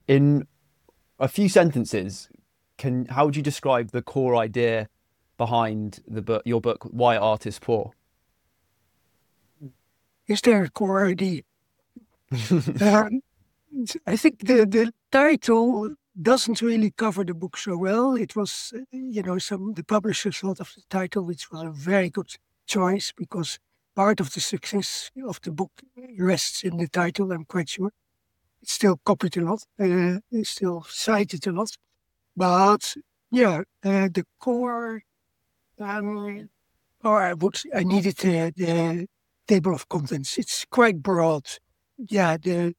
In a few sentences, how would you describe the core idea behind your book, Why Art is Poor? Is there a core idea? Um, I think the title doesn't really cover the book so well. It was, the publishers thought of the title, which was a very good choice because part of the success of the book rests in the title, I'm quite sure. It's still copied a lot, it's still cited a lot. But yeah, the core, um, or I needed the table of contents. It's quite broad. Yeah,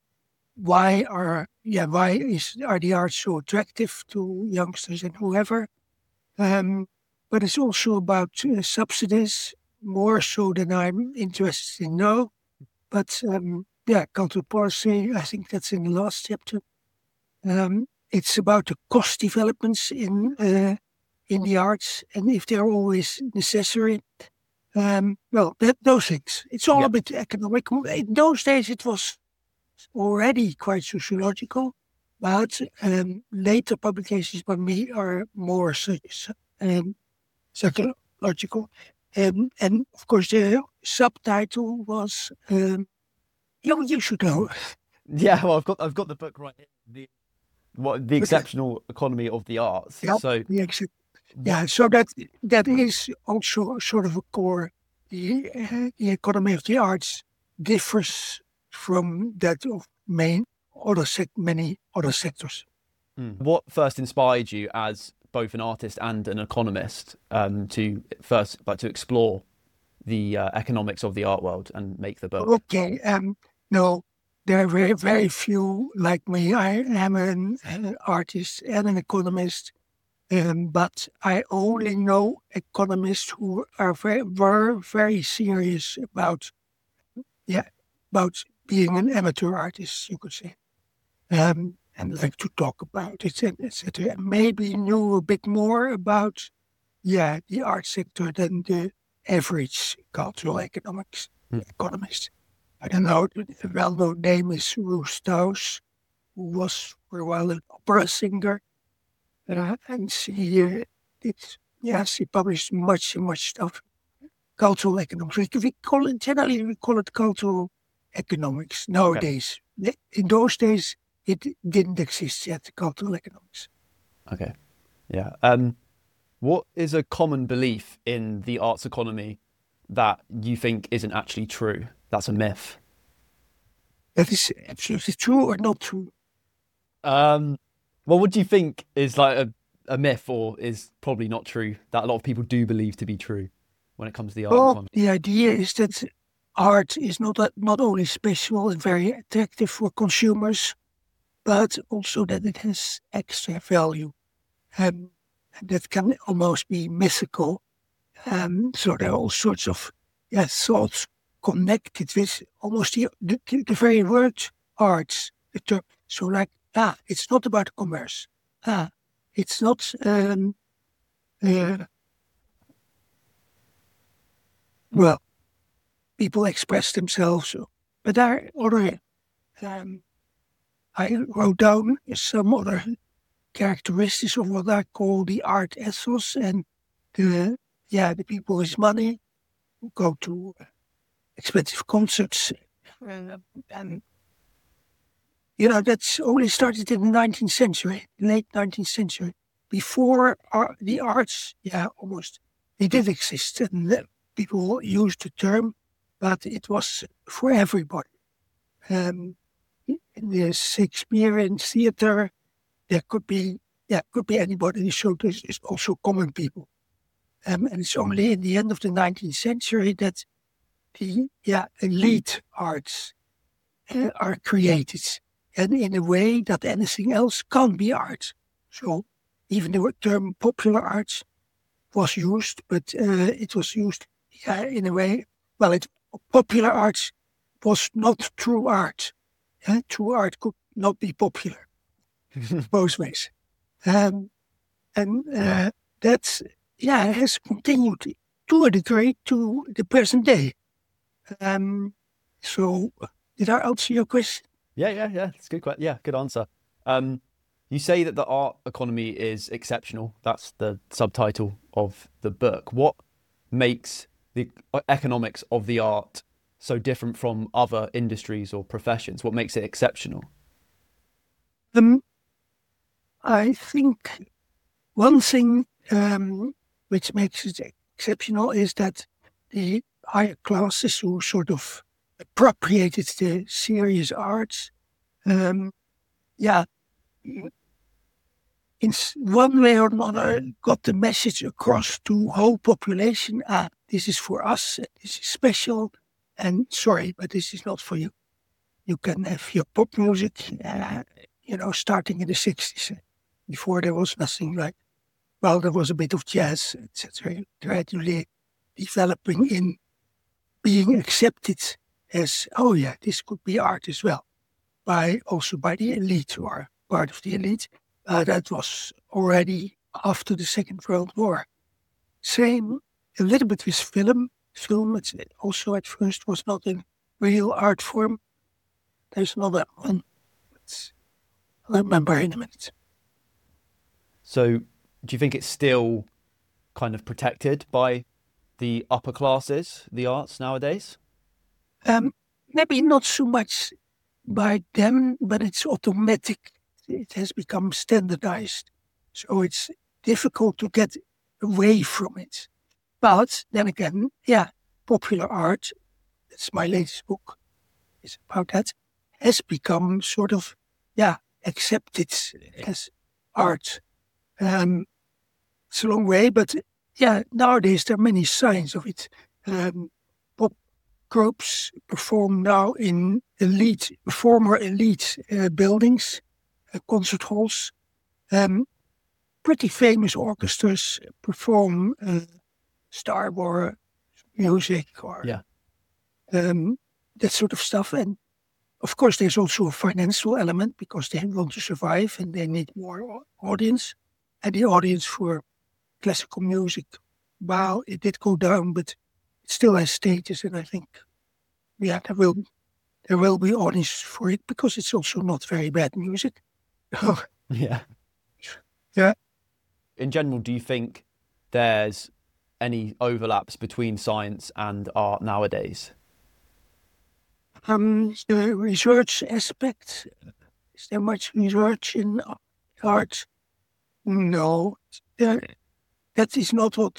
are the arts so attractive to youngsters and whoever? But it's also about subsidies, more so than I'm interested in now. But cultural policy, I think that's in the last chapter. It's about the cost developments in the arts and if they're always necessary. Those things. It's all Yeah. a bit economic. In those days, it was already quite sociological, but later publications by me are more psychological. And of course, the subtitle was, you should know. Yeah, well, I've got the book right here. The Okay. exceptional economy of the arts. Yeah, So what? yeah. So that is also sort of a core. The economy of the arts differs from that of many other sectors. What first inspired you as both an artist and an economist to explore the economics of the art world and make the book? Okay. No, there are very, very few like me. I am an artist and an economist, but I only know economists who were very serious yeah, about being an amateur artist, you could say, and like to talk about it and etc. Maybe knew a bit more about, the art sector than the average cultural economics Mm. economist. I don't know, the well-known name is Roos Strauss, who was for a while an opera singer, and she published much stuff. Cultural economics. Generally we call it cultural economics Okay. nowadays. In those days, it didn't exist yet, cultural economics. Okay. Yeah. What is a common belief in the arts economy that you think isn't actually true? That's a myth. That is absolutely true or not true. Um, well, what do you think is like a myth or is probably not true that a lot of people do believe to be true when it comes to the art Well, economy? the idea is that art is not only special and very attractive for consumers, but also that it has extra value. Um, and that can almost be mythical. So there are all sorts of thoughts connected with almost the very word arts. The term. So like, it's not about commerce. It's not, uh, well, people express themselves. But there are other, um, I wrote down some other characteristics of what I call the art ethos and the people with money who go to expensive concerts. And, that's only started in the 19th century, late 19th century. Before the arts, almost, they did exist and people used the term, but it was for everybody. Um, in the Shakespearean theater, there could be anybody. So this is also common people. And it's only in the end of the 19th century that the elite arts are created, and in a way that anything else can't be art. So even the term popular arts was used, but it was used in a way. Well, popular arts was not true art. True art could not be popular both ways. Um, and that's has continued to a degree to the present day. Um, so did I answer your question? Yeah. It's a good question. Yeah, good answer. You say that the art economy is exceptional. That's the subtitle of the book. What makes the economics of the art so different from other industries or professions? What makes it exceptional? Um, I think one thing which makes it exceptional is that the higher classes who sort of appropriated the serious arts, um, yeah, in one way or another, got the message across to whole population. This is for us. This is special, and sorry, but this is not for you. You can have your pop music, starting in the 60s. Before there was nothing like, well, there was a bit of jazz, etc. Gradually developing in being accepted as, oh yeah, this could be art as well, also by the elite or part of the elite. That was already after the Second World War. Same a little bit with film. Film, it also at first was not a real art form. There's another one. I'll remember in a minute. So, do you think it's still kind of protected by the upper classes, the arts nowadays? Maybe not so much by them, but it's automatic. It has become standardized. So it's difficult to get away from it. But then again, yeah, popular art, that's my latest book, is about that, has become sort of, accepted as art. It's a long way, but yeah, nowadays there are many signs of it. Pop groups perform now in former elite buildings, concert halls. Pretty famous orchestras perform Star Wars music or Yeah. that sort of stuff. And of course, there's also a financial element because they want to survive and they need more audience. And the audience for classical music, wow, it did go down, but it still has status. And I think, there will be audience for it because it's also not very bad music. Yeah. Yeah. In general, do you think there's any overlaps between science and art nowadays? The research aspect, is there much research in art? No, that is not what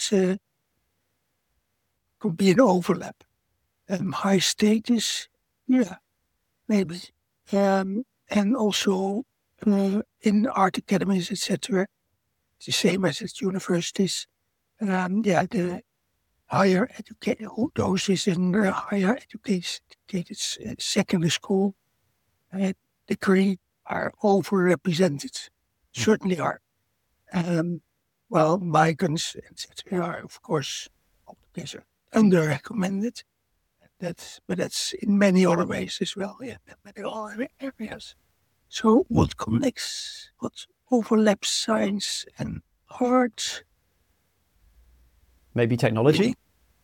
could be an overlap. High status, yeah, maybe. And also in art academies, etc., it's the same as at universities. The higher educated, those is in higher educated secondary school degree are overrepresented. Certainly are. While migrants, etc., are of course altogether underrecommended. But that's in many other ways as well. Yeah, in many other areas. So what overlaps science and art? Maybe technology?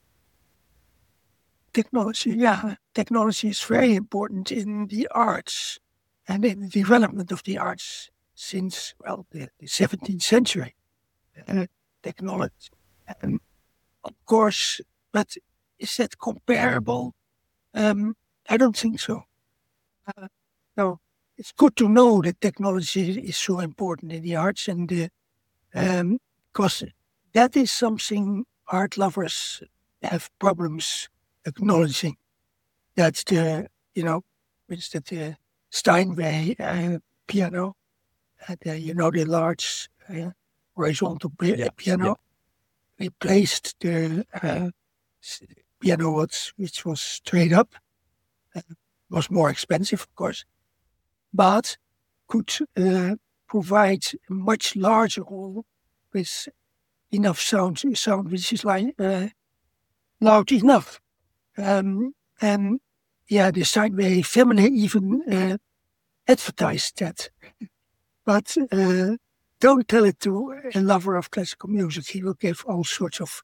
Technology, yeah. Technology is very important in the arts and in the development of the arts since, well, the 17th century. Technology. Of course, but is that comparable? I don't think so. No, it's good to know that technology is so important in the arts and because that is something art lovers have problems acknowledging. That's for instance, the Steinway piano, the large horizontal piano, replaced the piano which was straight up, was more expensive, of course, but could provide a much larger hall with enough sound which is like loud enough. And the Steinway family even advertised that. But don't tell it to a lover of classical music. He will give all sorts of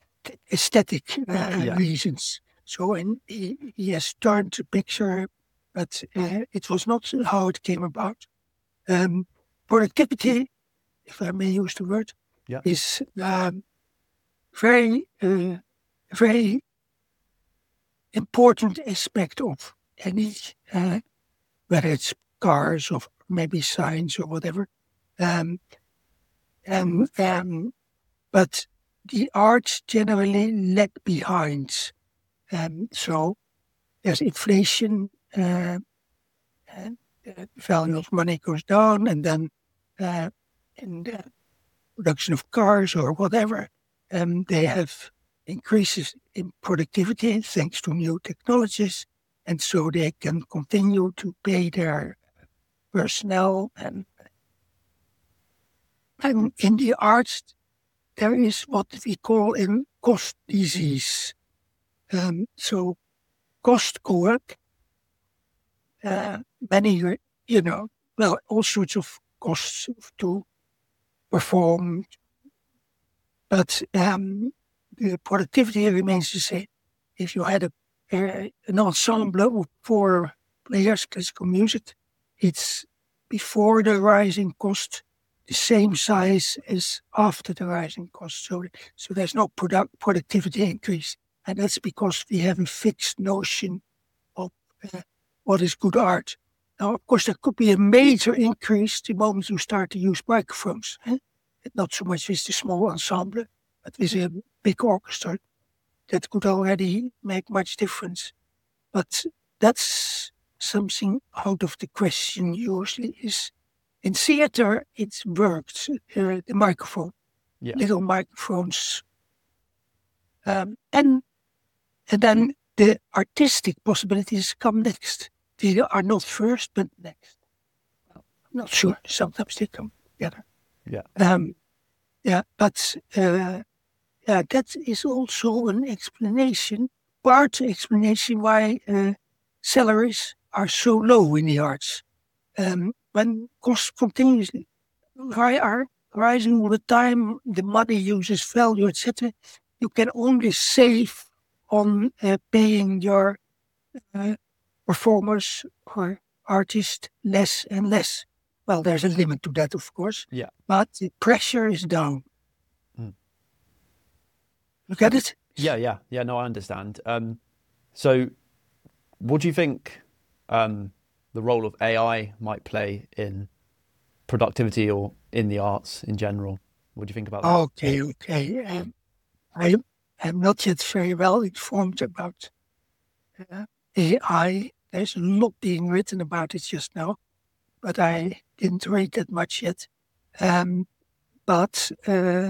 aesthetic reasons. So he has turned the picture but it was not how it came about. Productivity, if I may use the word, Yeah. is very, very important aspect of any, whether it's cars or maybe science or whatever. Um, but the arts generally lag behind. So there's inflation, and the value of money goes down, and then in the production of cars or whatever, they have increases in productivity thanks to new technologies, and so they can continue to pay their personnel. And in the arts, there is what we call a cost disease. So cost go up. Many, all sorts of costs to perform, but the productivity remains the same. If you had an ensemble of 4 players, classical music, it's before the rising cost, the same size as after the rising cost. So there's no productivity increase. And that's because we have a fixed notion of what is good art. Now, of course, there could be a major increase the moment you start to use microphones. Not so much with the small ensemble, but with a big orchestra. That could already make much difference. But that's something out of the question usually is. In theater, it worked, the microphone, little microphones. And then the artistic possibilities come next. They are not first, but next. I'm not sure. Sometimes they come together. Yeah. But that is also an explanation, part explanation why salaries are so low in the arts. When costs continuously are rising all the time, the money uses value, etc. You can only save on paying your performers or artists less and less. Well, there's a limit to that, of course. Yeah. But the pressure is down. You get it? Yeah. No, I understand. So, what do you think the role of AI might play in productivity or in the arts in general? What do you think about that? Okay. I am not yet very well informed about AI. There's a lot being written about it just now, but I didn't read that much yet. But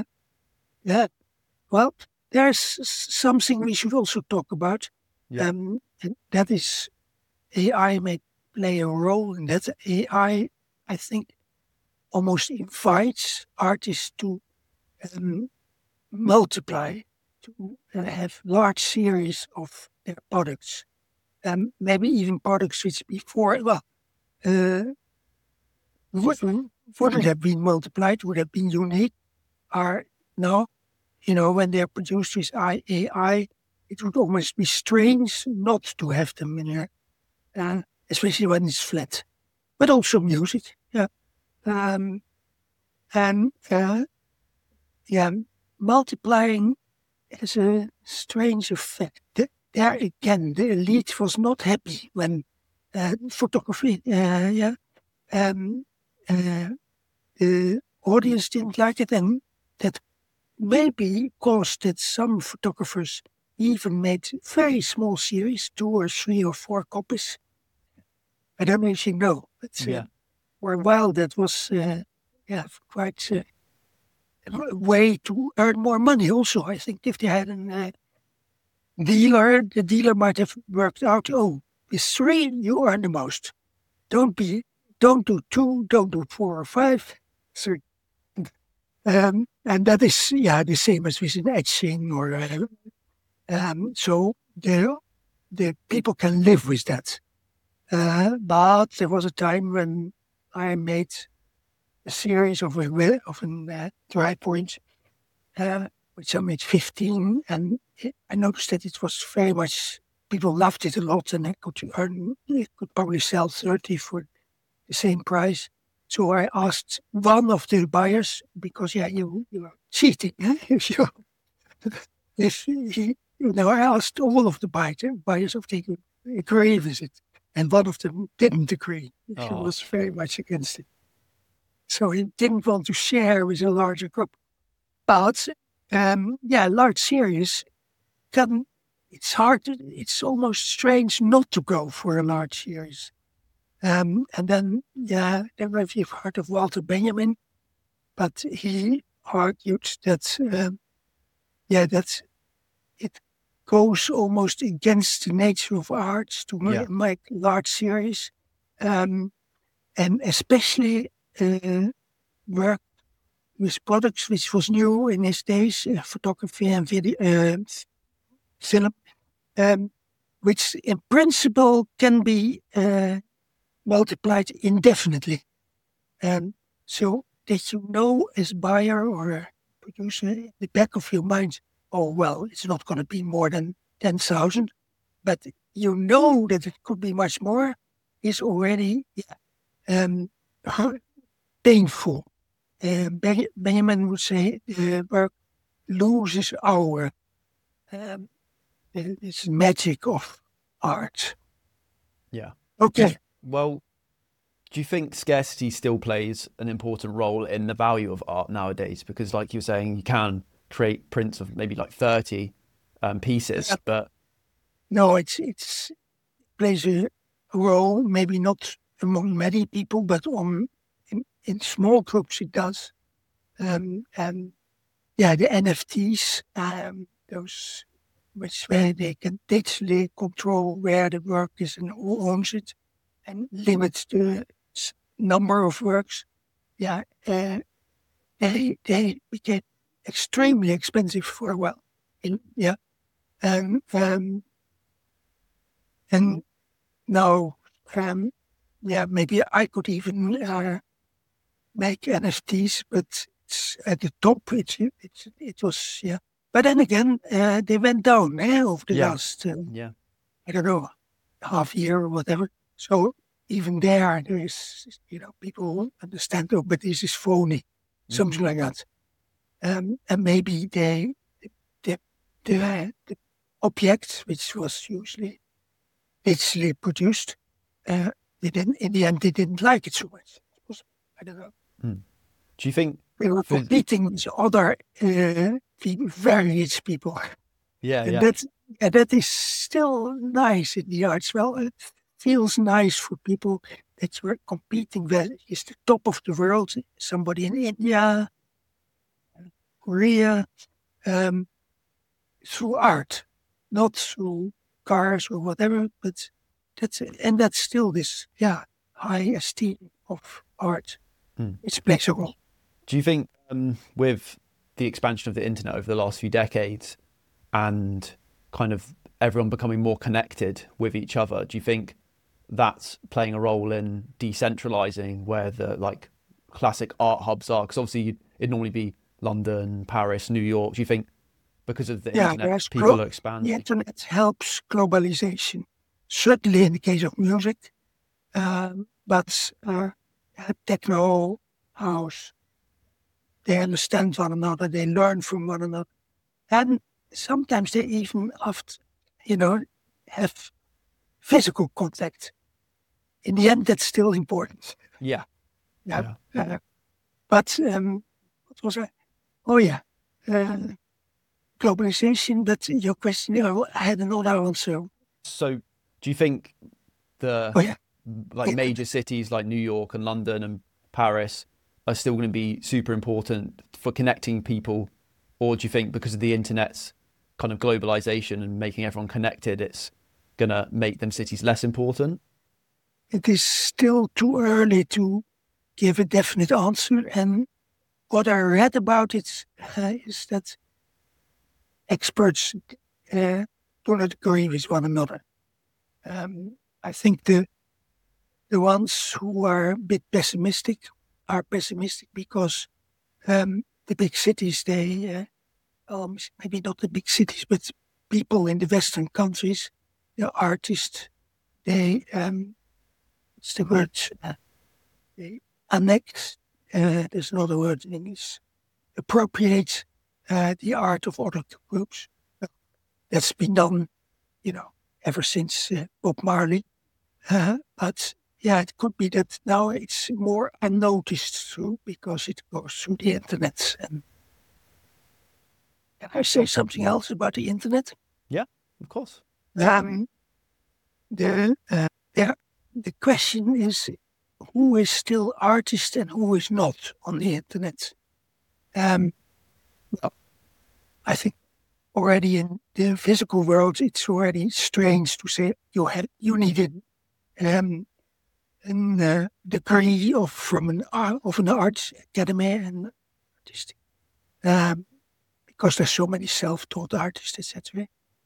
well, there's something we should also talk about. And that is AI may play a role in that. AI, I think, almost invites artists to multiply, to have large series of their products. Maybe even products which before, wouldn't have been multiplied, would have been unique, are now, when they're produced with AI, it would almost be strange not to have them in there, especially when it's flat. But also music, multiplying has a strange effect. There again, the elite was not happy when photography, the audience didn't like it, and that maybe caused that some photographers even made very small series, 2 or 3 or 4 copies. I don't know if you know, but for a while that was quite a way to earn more money. Also, I think if they had a dealer, the dealer might have worked out, with 3 you earn the most. Don't do 2, don't do 4 or 5, 3. And that is the same as with an etching or so the people can live with that. But there was a time when I made a series of dry point, which I made 15, and I noticed that it was very much people loved it a lot, and they could probably sell 30 for the same price. So I asked one of the buyers, because you are cheating if you if he, I asked all of the buyers if they could agree with it, and one of them didn't agree. He was very much against it. So he didn't want to share with a larger group. But large series it's hard. It's almost strange not to go for a large series. And then, I don't know if you've heard of Walter Benjamin, but he argued that, that it goes almost against the nature of arts to make large series, and especially work with products which was new in his days, photography and video, film, which in principle can be multiplied indefinitely. So that as buyer or a producer, in the back of your mind, it's not going to be more than 10,000, but that it could be much more, is already painful. Benjamin would say work loses hour. It's magic of art. Yeah. Okay. Well, do you think scarcity still plays an important role in the value of art nowadays? Because like you were saying, you can create prints of maybe like 30 pieces, but... No, it plays a role, maybe not among many people, but in small groups it does. The NFTs, those where they can digitally control where the work is and who owns it, and limit the number of works. They became extremely expensive for a while. And now, maybe I could even make NFTs, but it's at the top. It was. But then again, they went down over the last, I don't know, half year or whatever. So even there is, people understand, but this is phony, something like that. And maybe the object, which was usually digitally produced, in the end, they didn't like it so much. I don't know. Do you think we were competing with other very rich people? That is still nice in the arts. Well, it feels nice for people that we're competing with. It's the top of the world. Somebody in India, Korea, through art, not through cars or whatever. But that's still this high esteem of art. It's plays a role. Do you think with the expansion of the internet over the last few decades and kind of everyone becoming more connected with each other, do you think that's playing a role in decentralizing where the classic art hubs are? Because obviously it'd normally be London, Paris, New York. Do you think because of the internet people are expanding? The internet helps globalization, certainly in the case of music, but techno, house, they understand one another, they learn from one another, and sometimes they even have physical contact. In the end, that's still important. But what was I? Globalization. But your question, I had another answer. So, do you think major cities like New York and London and Paris are still going to be super important for connecting people, or do you think because of the internet's kind of globalization and making everyone connected, it's going to make them cities less important? It is still too early to give a definite answer, and what I read about it is that experts do not agree with one another. I think the ones who are a bit pessimistic are pessimistic because the big cities, maybe not the big cities, but people in the Western countries, the artist, they, what's the word? They annex, there's another word in English, appropriate the art of other groups. That's been done, ever since Bob Marley. But yeah, it could be that now it's more unnoticed too because it goes through the internet. And can I say something else about the internet? Yeah, of course. The the question is who is still artist and who is not on the internet. Well, I think already in the physical world, it's already strange to say you needed a degree from an arts academy and artistic, because there's so many self-taught artists, etc.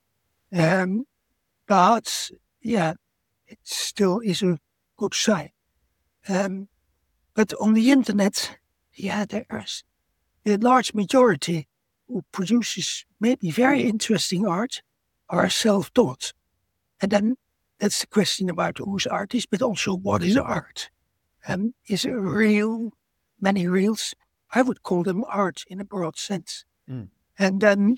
But yeah, it still is a good sign. But on the internet, there's a large majority who produces maybe very interesting art are self-taught. And then that's the question about who's artist, but also what is art? Is it real? Many reels? I would call them art in a broad sense. Mm. And then,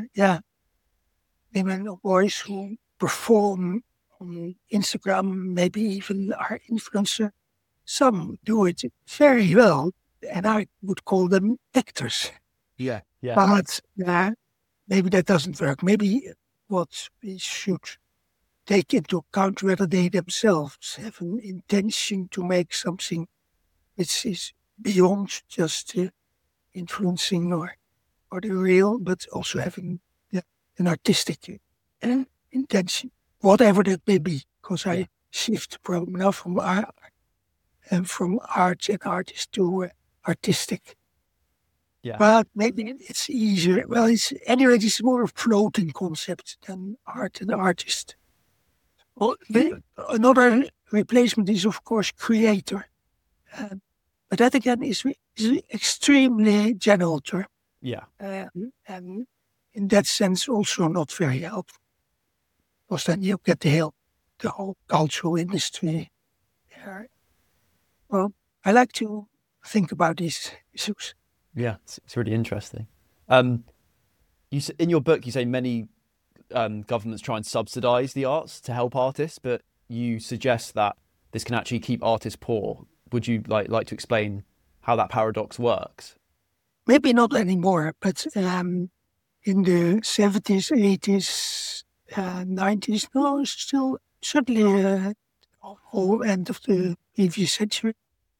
women or boys who perform on Instagram, maybe even are influencer. Some do it very well, and I would call them actors. Yeah. But maybe that doesn't work. Maybe what we should take into account whether they themselves have an intention to make something which is beyond just influencing or the real, but also having an artistic intention, whatever that may be. Because I shift the problem now from art and artist to artistic. Yeah. But maybe it's easier. Well, it's more a floating concept than art and artist. Well, another replacement is, of course, creator. But that again is an extremely general term. Yeah. And in that sense, also not very helpful. Because then you get the whole cultural industry there. Well, I like to think about these issues. Yeah, it's really interesting. In your book, you say many governments try and subsidize the arts to help artists, but you suggest that this can actually keep artists poor. Would you like to explain how that paradox works? Maybe not anymore, but in the 70s, 80s, 90s, no, still certainly whole end of the previous century,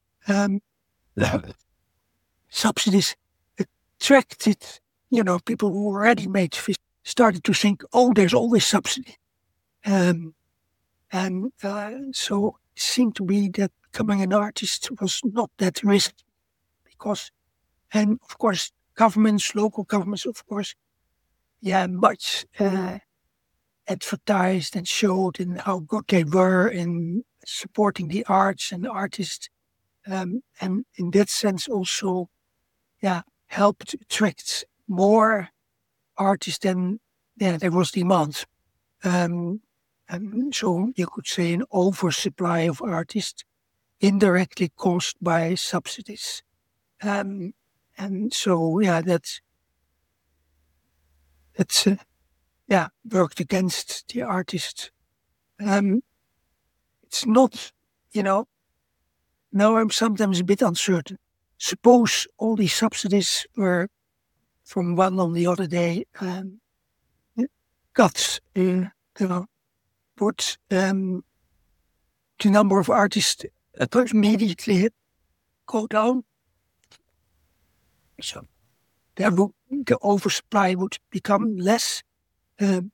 subsidies attracted, people who already made fish started to think, oh, there's always subsidy. So it seemed to be that becoming an artist was not that risky because, and of course, local governments, of course, much advertised and showed in how good they were in supporting the arts and the artists. And in that sense also, helped attract more artists than there was demand. And so you could say an oversupply of artists indirectly caused by subsidies. And so, that's worked against the artist. It's not, now I'm sometimes a bit uncertain. Suppose all these subsidies were from one on the other day got put the number of artists immediately go down. So the oversupply would become less. There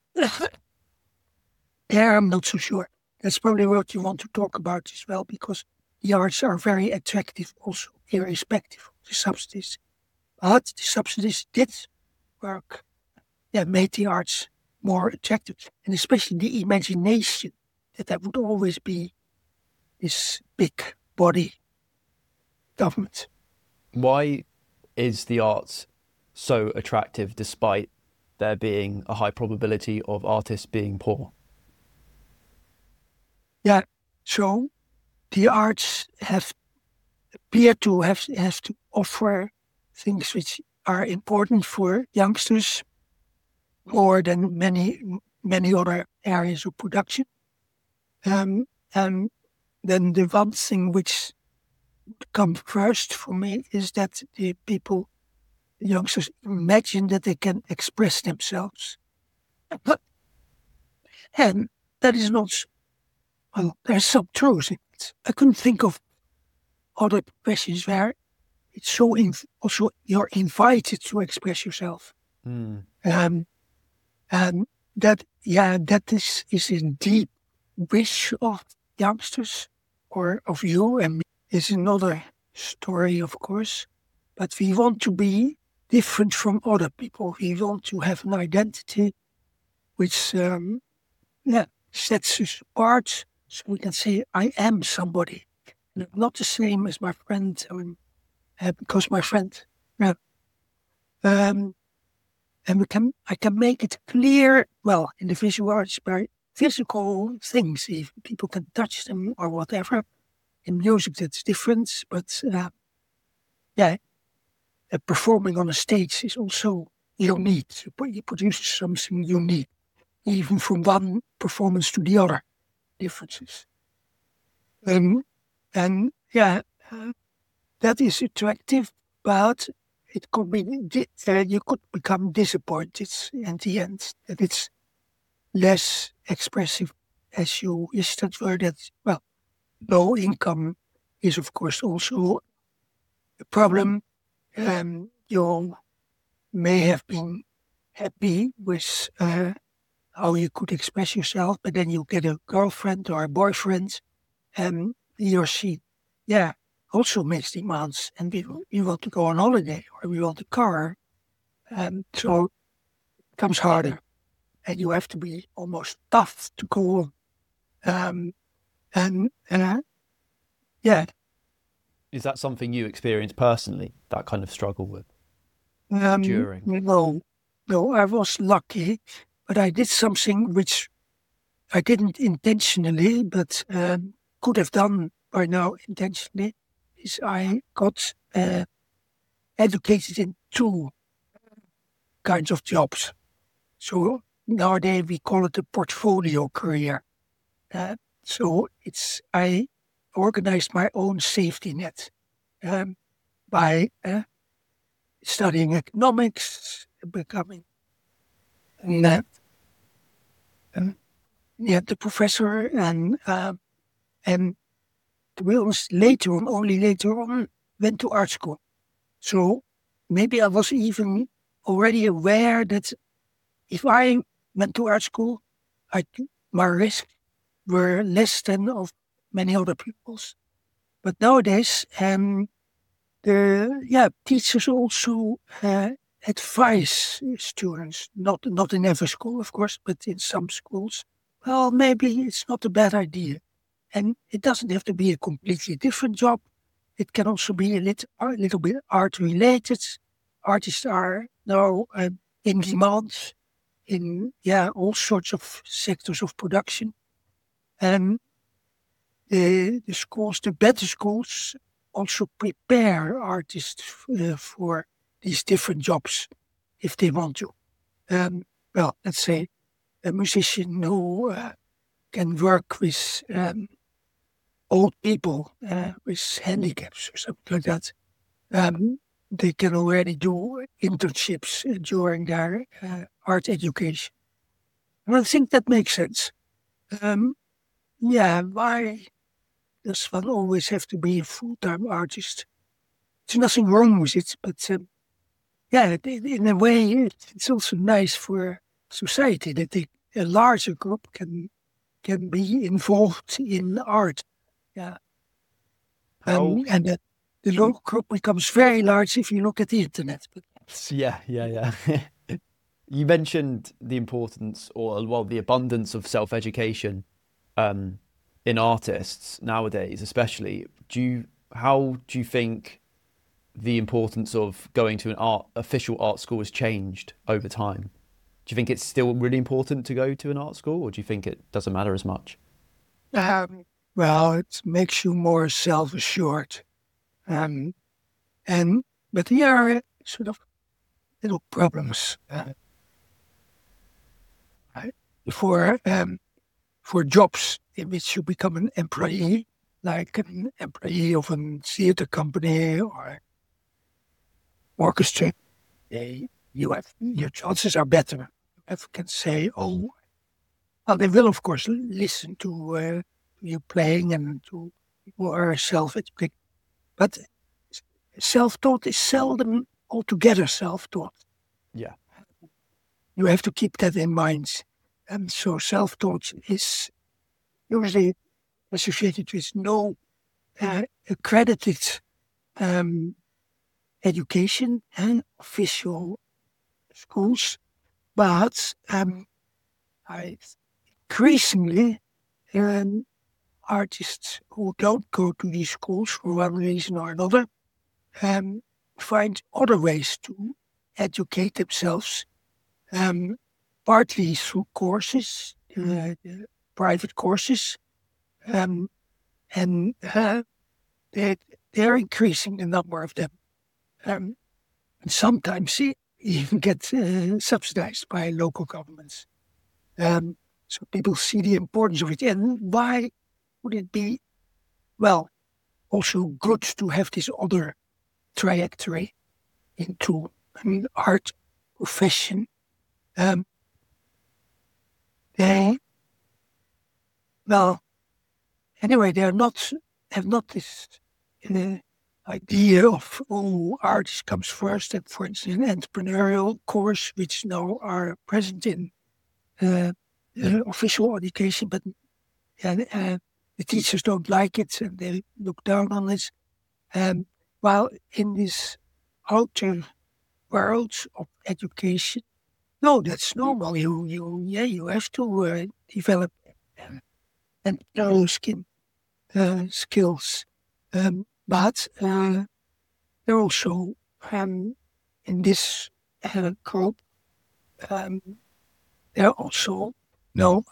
I'm not so sure. That's probably what you want to talk about as well, because the arts are very attractive also, irrespective of the subsidies. But the subsidies did work, made the arts more attractive, and especially the imagination that would always be this big body government. Why is the arts so attractive despite there being a high probability of artists being poor? Yeah. So the arts appear to have to offer things which are important for youngsters more than many other areas of production. Um, and then the one thing which comes first for me is that the youngsters imagine that they can express themselves. But, and that is not, well, there's some truth in it. I couldn't think of other professions where it's so, also you're invited to express yourself. Mm. And that is a deep wish of youngsters or of you and me. Is another story, of course, but we want to be different from other people. We want to have an identity which sets us apart, so we can say, I am somebody. And I'm not the same as my friend, because my friend, yeah. Um, and I can make it clear, well, in the visual arts by physical things, even people can touch them or whatever. In music, that's different, but performing on a stage is also unique. You produce something unique, even from one performance to the other, differences. And that is attractive, but it could be you could become disappointed in the end that it's less expressive as you wish that were. That, well, low income is of course also a problem. You may have been happy with how you could express yourself, but then you get a girlfriend or a boyfriend, and he or she, also makes demands, and we want to go on holiday or we want a car, so it becomes harder, and you have to be almost tough to go on. And yeah. Is that something you experienced personally, that kind of struggle with during? No, I was lucky, but I did something which I didn't intentionally, but could have done by now intentionally. Is I got educated in two kinds of jobs. So nowadays we call it a portfolio career. So I organized my own safety net by studying economics, becoming the professor, and to be honest, only later on, went to art school. So maybe I was even already aware that if I went to art school, my risks were less than of many other people's. But nowadays, the teachers also advise students, not in every school, of course, but in some schools. Well, maybe it's not a bad idea, and it doesn't have to be a completely different job. It can also be a little bit art related. Artists are now in demand in all sorts of sectors of production, and the schools, the better schools, also prepare artists for these different jobs if they want to. Well, let's say a musician who can work with old people with handicaps or something like that. They can already do internships during their art education. And I think that makes sense. Why does one always have to be a full-time artist? There's nothing wrong with it, but in a way, it's also nice for society that a larger group can be involved in art. Yeah, and that the local group becomes very large if you look at the internet. But Yeah. You mentioned the importance, or well, the abundance of self-education in artists nowadays, especially. How do you think the importance of going to an official art school has changed over time? Do you think it's still really important to go to an art school, or do you think it doesn't matter as much? Well, it makes you more self-assured. Um, and but there are sort of little problems right? for for jobs in which you become an employee, like an employee of a theater company or orchestra. You have your chances are better. You can say, "Oh, well, they will of course listen to you playing and to people who are self-educated, but self-taught is seldom altogether self-taught. Yeah. You have to keep that in mind. And so self-taught is usually associated with no accredited um, education and official schools, but I increasingly artists who don't go to these schools for one reason or another um, find other ways to educate themselves, partly through courses, private courses, um, and they, they're increasing the number of them. And sometimes they even get subsidized by local governments. So people see the importance of it. And why would it be, well, also good to have this other trajectory into an art profession? Um, they, well, anyway, have not this uh, idea of, oh, art comes first, and for instance, an entrepreneurial course, which now are present in uh, official education, but the teachers don't like it and they look down on it. While in this outer world of education, no, that's normal. You have to develop entrepreneurial skills, but they're also in this group. They're also no.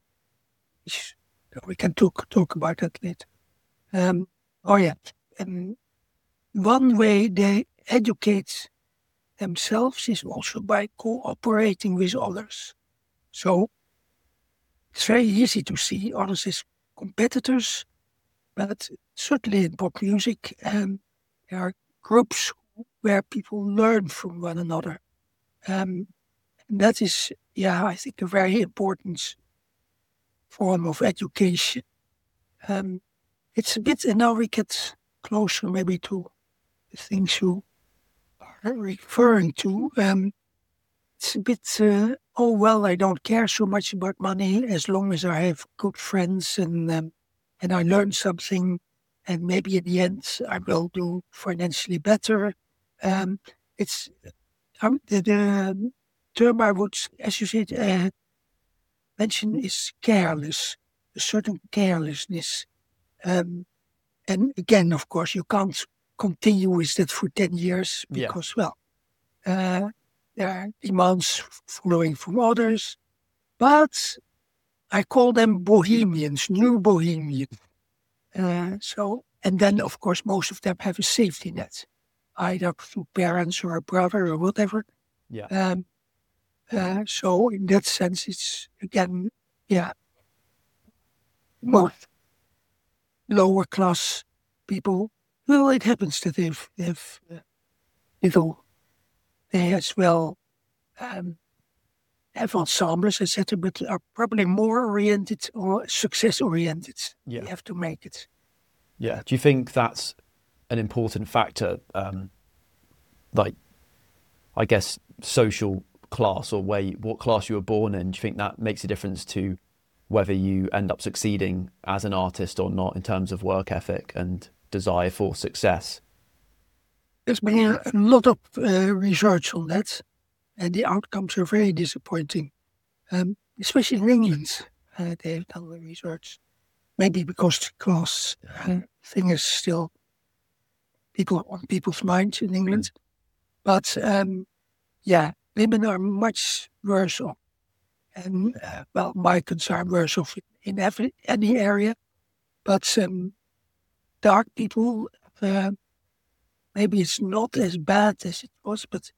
We can talk about that later. Oh yeah. One way they educate themselves is also by cooperating with others. So it's very easy to see others as competitors, but certainly in pop music, there are groups where people learn from one another. And that is, yeah, I think a very important form of education. It's a bit, and now we get closer maybe to the things you are referring to. It's a bit, oh, well, I don't care so much about money as long as I have good friends and I learn something, and maybe in the end I will do financially better. It's the term I would, as you said, mention is careless, a certain carelessness. Um, and again, of course, you can't continue with that for 10 years because, well, there are demands following from others. But I call them bohemians, new bohemians. And then, of course, most of them have a safety net, either through parents or a brother or whatever. Yeah. So in that sense, it's again, yeah, most lower class people. Well, it happens that they've little, they as well have ensembles, etc., but are probably more oriented or success oriented. Yeah. You have to make it. Yeah. Do you think that's an important factor? Like, I guess social class or what class you were born in. Do you think that makes a difference to whether you end up succeeding as an artist or not in terms of work ethic and desire for success? There's been a lot of research on that, and the outcomes are very disappointing, especially in England. They've done the research, maybe because the class thing is still on people's minds in England. But yeah, women are much worse off. And my concern was of in any area, but dark people, maybe it's not as bad as it was, but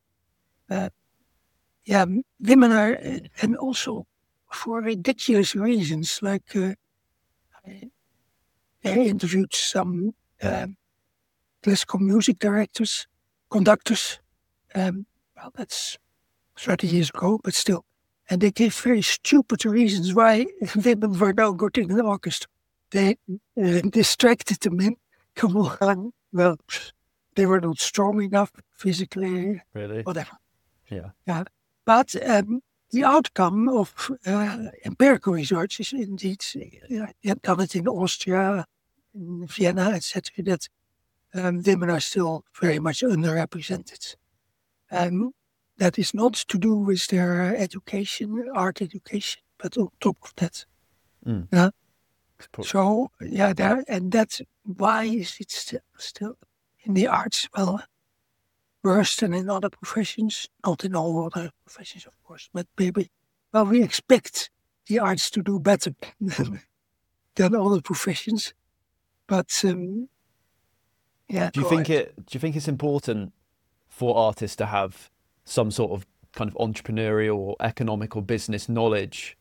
women are, and also for ridiculous reasons, like I interviewed some classical music directors, conductors. That's 30 years ago, but still. And they gave very stupid reasons why women were no good in the orchestra. They distracted the men. Come on. Well, they were not strong enough physically. Really? Whatever. Yeah. But the outcome of empirical research is indeed, you have done it in Austria, in Vienna, etc., that women are still very much underrepresented. That is not to do with their education, art education, but on top of that. Mm. So, and that's why is it still in the arts, worse than in other professions? Not in all other professions, of course, but maybe, we expect the arts to do better than other professions. But, Do you think it's important for artists to have some sort of kind of entrepreneurial or economic or business knowledge,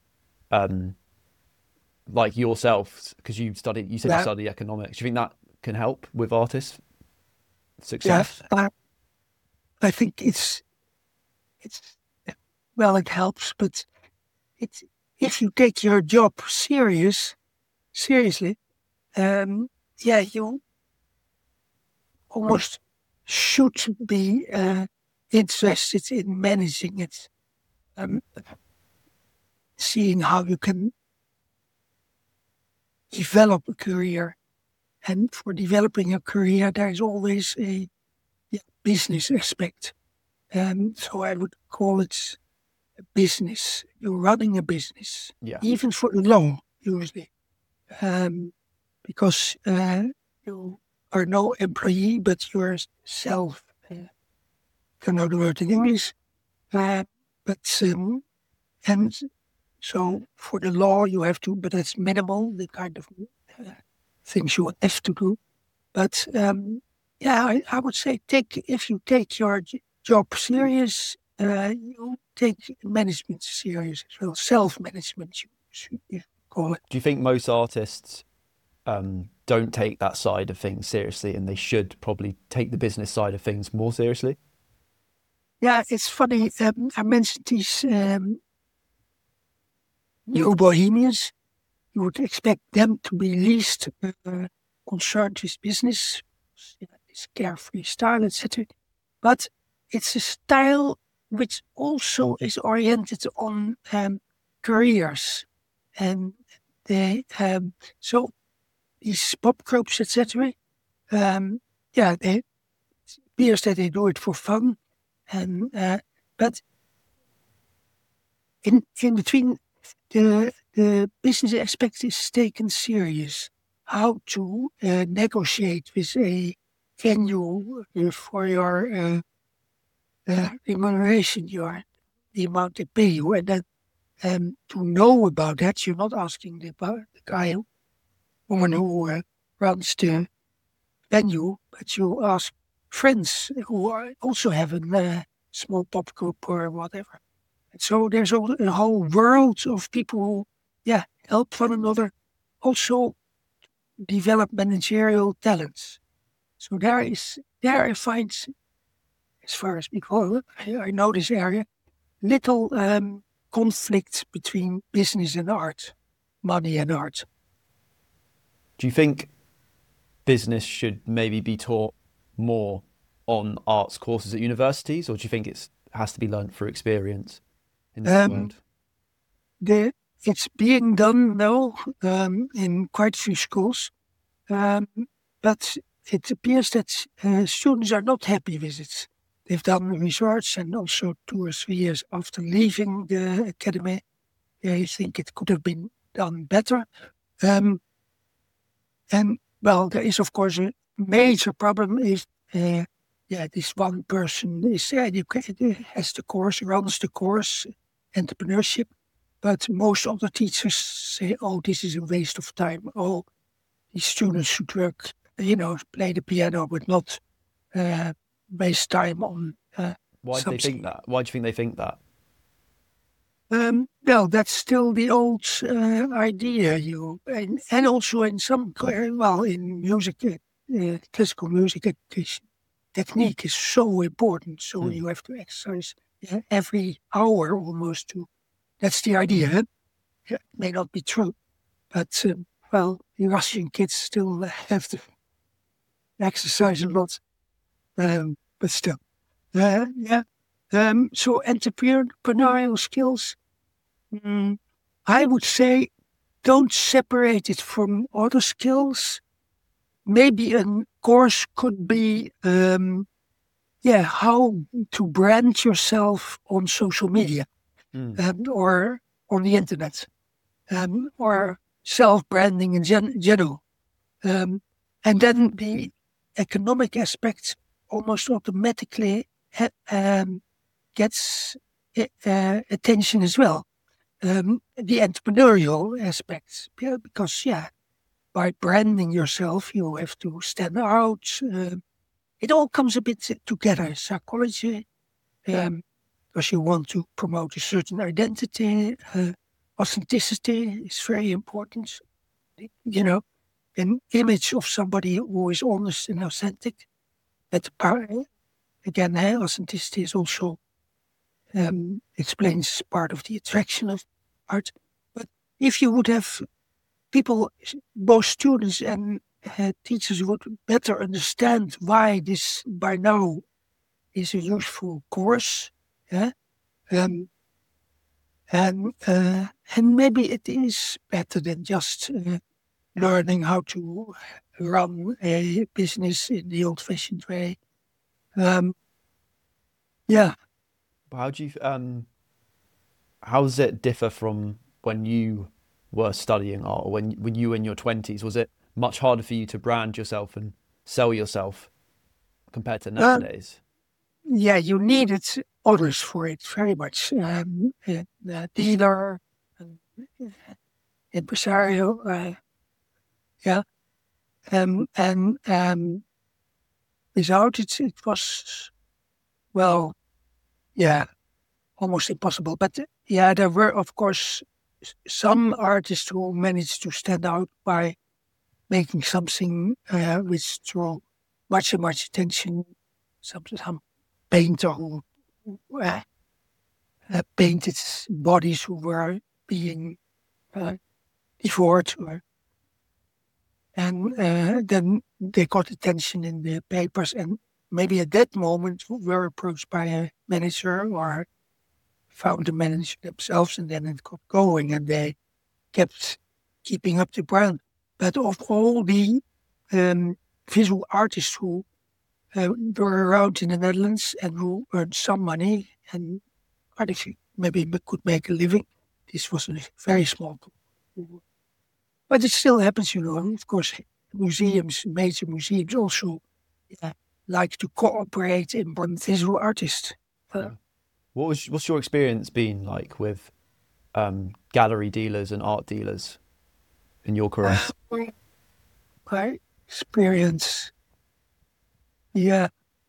like yourself, because you said you study economics? Do you think that can help with artists' success? Yeah, I think it helps, but if you take your job seriously, you almost should be interested in managing it, seeing how you can develop a career. And for developing a career, there is always a business aspect. So I would call it a business. You're running a business, even for the law, usually, because you are no employee, but you're self. Don't know the word in English, and so for the law you have to, but it's minimal, the kind of things you have to do. But I would say if you take your job serious, you take management serious as well. Self-management, you call it. Do you think most artists don't take that side of things seriously, and they should probably take the business side of things more seriously? Yeah, it's funny. I mentioned these new bohemians. You would expect them to be least concerned with business, this carefree style, etc. But it's a style which also is oriented on careers, and they so these pop groups, etc. It appears that they do it for fun, and but in between, the business aspect is taken serious. How to negotiate with a venue for your remuneration, the amount they pay you, and then to know about that, you're not asking the guy, woman who runs the venue, but you ask friends who also have a small pop group or whatever. And so there's a whole world of people who, help one another, also develop managerial talents. So there I find, as far as people, I know this area, little conflict between business and art, money and art. Do you think business should maybe be taught more on arts courses at universities, or do you think it has to be learned through experience in this world? It's being done now in quite a few schools, but it appears that students are not happy with it. They've done research, and also 2 or 3 years after leaving the academy, they think it could have been done better. And there is, of course, a major problem if this one person is educated, has the course, runs the course, entrepreneurship, But most of the teachers say, "Oh, this is a waste of time. Oh, these students should work, play the piano, but not waste time on Why do they think something." that? Why do you think they think that? Well, that's still the old idea. And also in some, in music, classical music education, technique is so important. So Mm. you have to exercise every hour almost to. That's the idea. Huh? Yeah, it may not be true, but the Russian kids still have to exercise a lot. But still, yeah. So entrepreneurial skills. I would say don't separate it from other skills. Maybe a course could be, how to brand yourself on social media Mm. or on the internet, or self-branding in general. And then the economic aspect almost automatically gets attention as well. The entrepreneurial aspects, because by branding yourself, you have to stand out. It all comes a bit together. Psychology, because you want to promote a certain identity. Authenticity is very important. An image of somebody who is honest and authentic. Again, authenticity is also explains part of the attraction of art. But if you would have people, both students and teachers, would better understand why this by now is a useful course, yeah, um, and maybe it is better than just learning how to run a business in the old-fashioned way. Um, yeah, How do you how does it differ from when you were studying art or when you were in your 20s? Was it much harder for you to brand yourself and sell yourself compared to uh, nowadays? yeah, you needed others for it very much. Dealer, um, impresario, yeah, and without it, it was well, yeah, almost impossible. But yeah, there were of course some artists who managed to stand out by making something which drew much and much attention. Some painter who uh, painted bodies who were being uh, devoured, and then they got attention in the papers, and maybe at that moment were approached by a manager or found the manager themselves, and then it got going, and they kept keeping up the brand. But of all the um, visual artists who were around in the Netherlands and who earned some money and quite a few, maybe could make a living, this was a very small group. But it still happens, Of course, museums, major museums also like to cooperate and bring visual artists. Uh, Yeah. What's your experience been like with gallery dealers and art dealers in your career? my experience, yeah,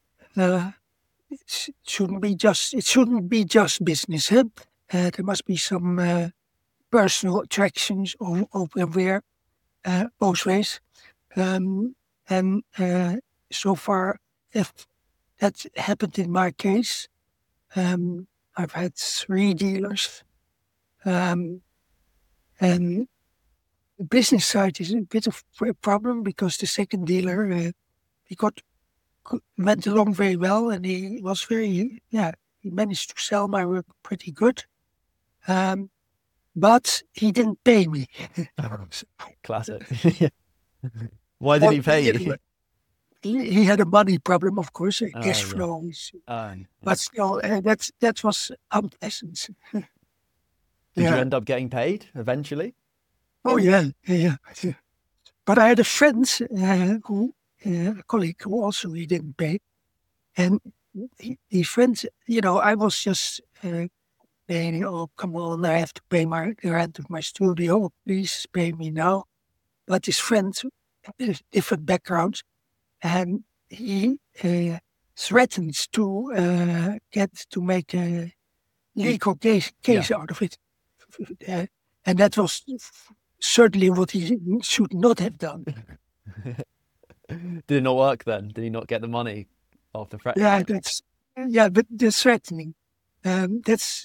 it shouldn't be just business. Huh? There must be some personal attractions over there, both ways. And so far, if that happened in my case, I've had 3 dealers. Um, and the business side is a bit of a problem because the second dealer, he went along very well, and he was he managed to sell my work pretty good. Um, but he didn't pay me. So, Classic. Why did well, he pay you? he had a money problem, of course, a Oh cash yeah. flow. Yeah. But still, that was unpleasant. Did you Yeah. end up getting paid eventually? Oh yeah, yeah. But I had a friend a colleague who also he didn't pay, and the friend, I was just saying, "Oh, come on, I have to pay the rent of my studio. Please pay me now." But his friends, different backgrounds, and he threatens to get to make a legal Yeah. case out of it. Uh, and that was certainly what he should not have done. Did it not work then? Did he not get the money after threatening Yeah, him? but the threatening, that's,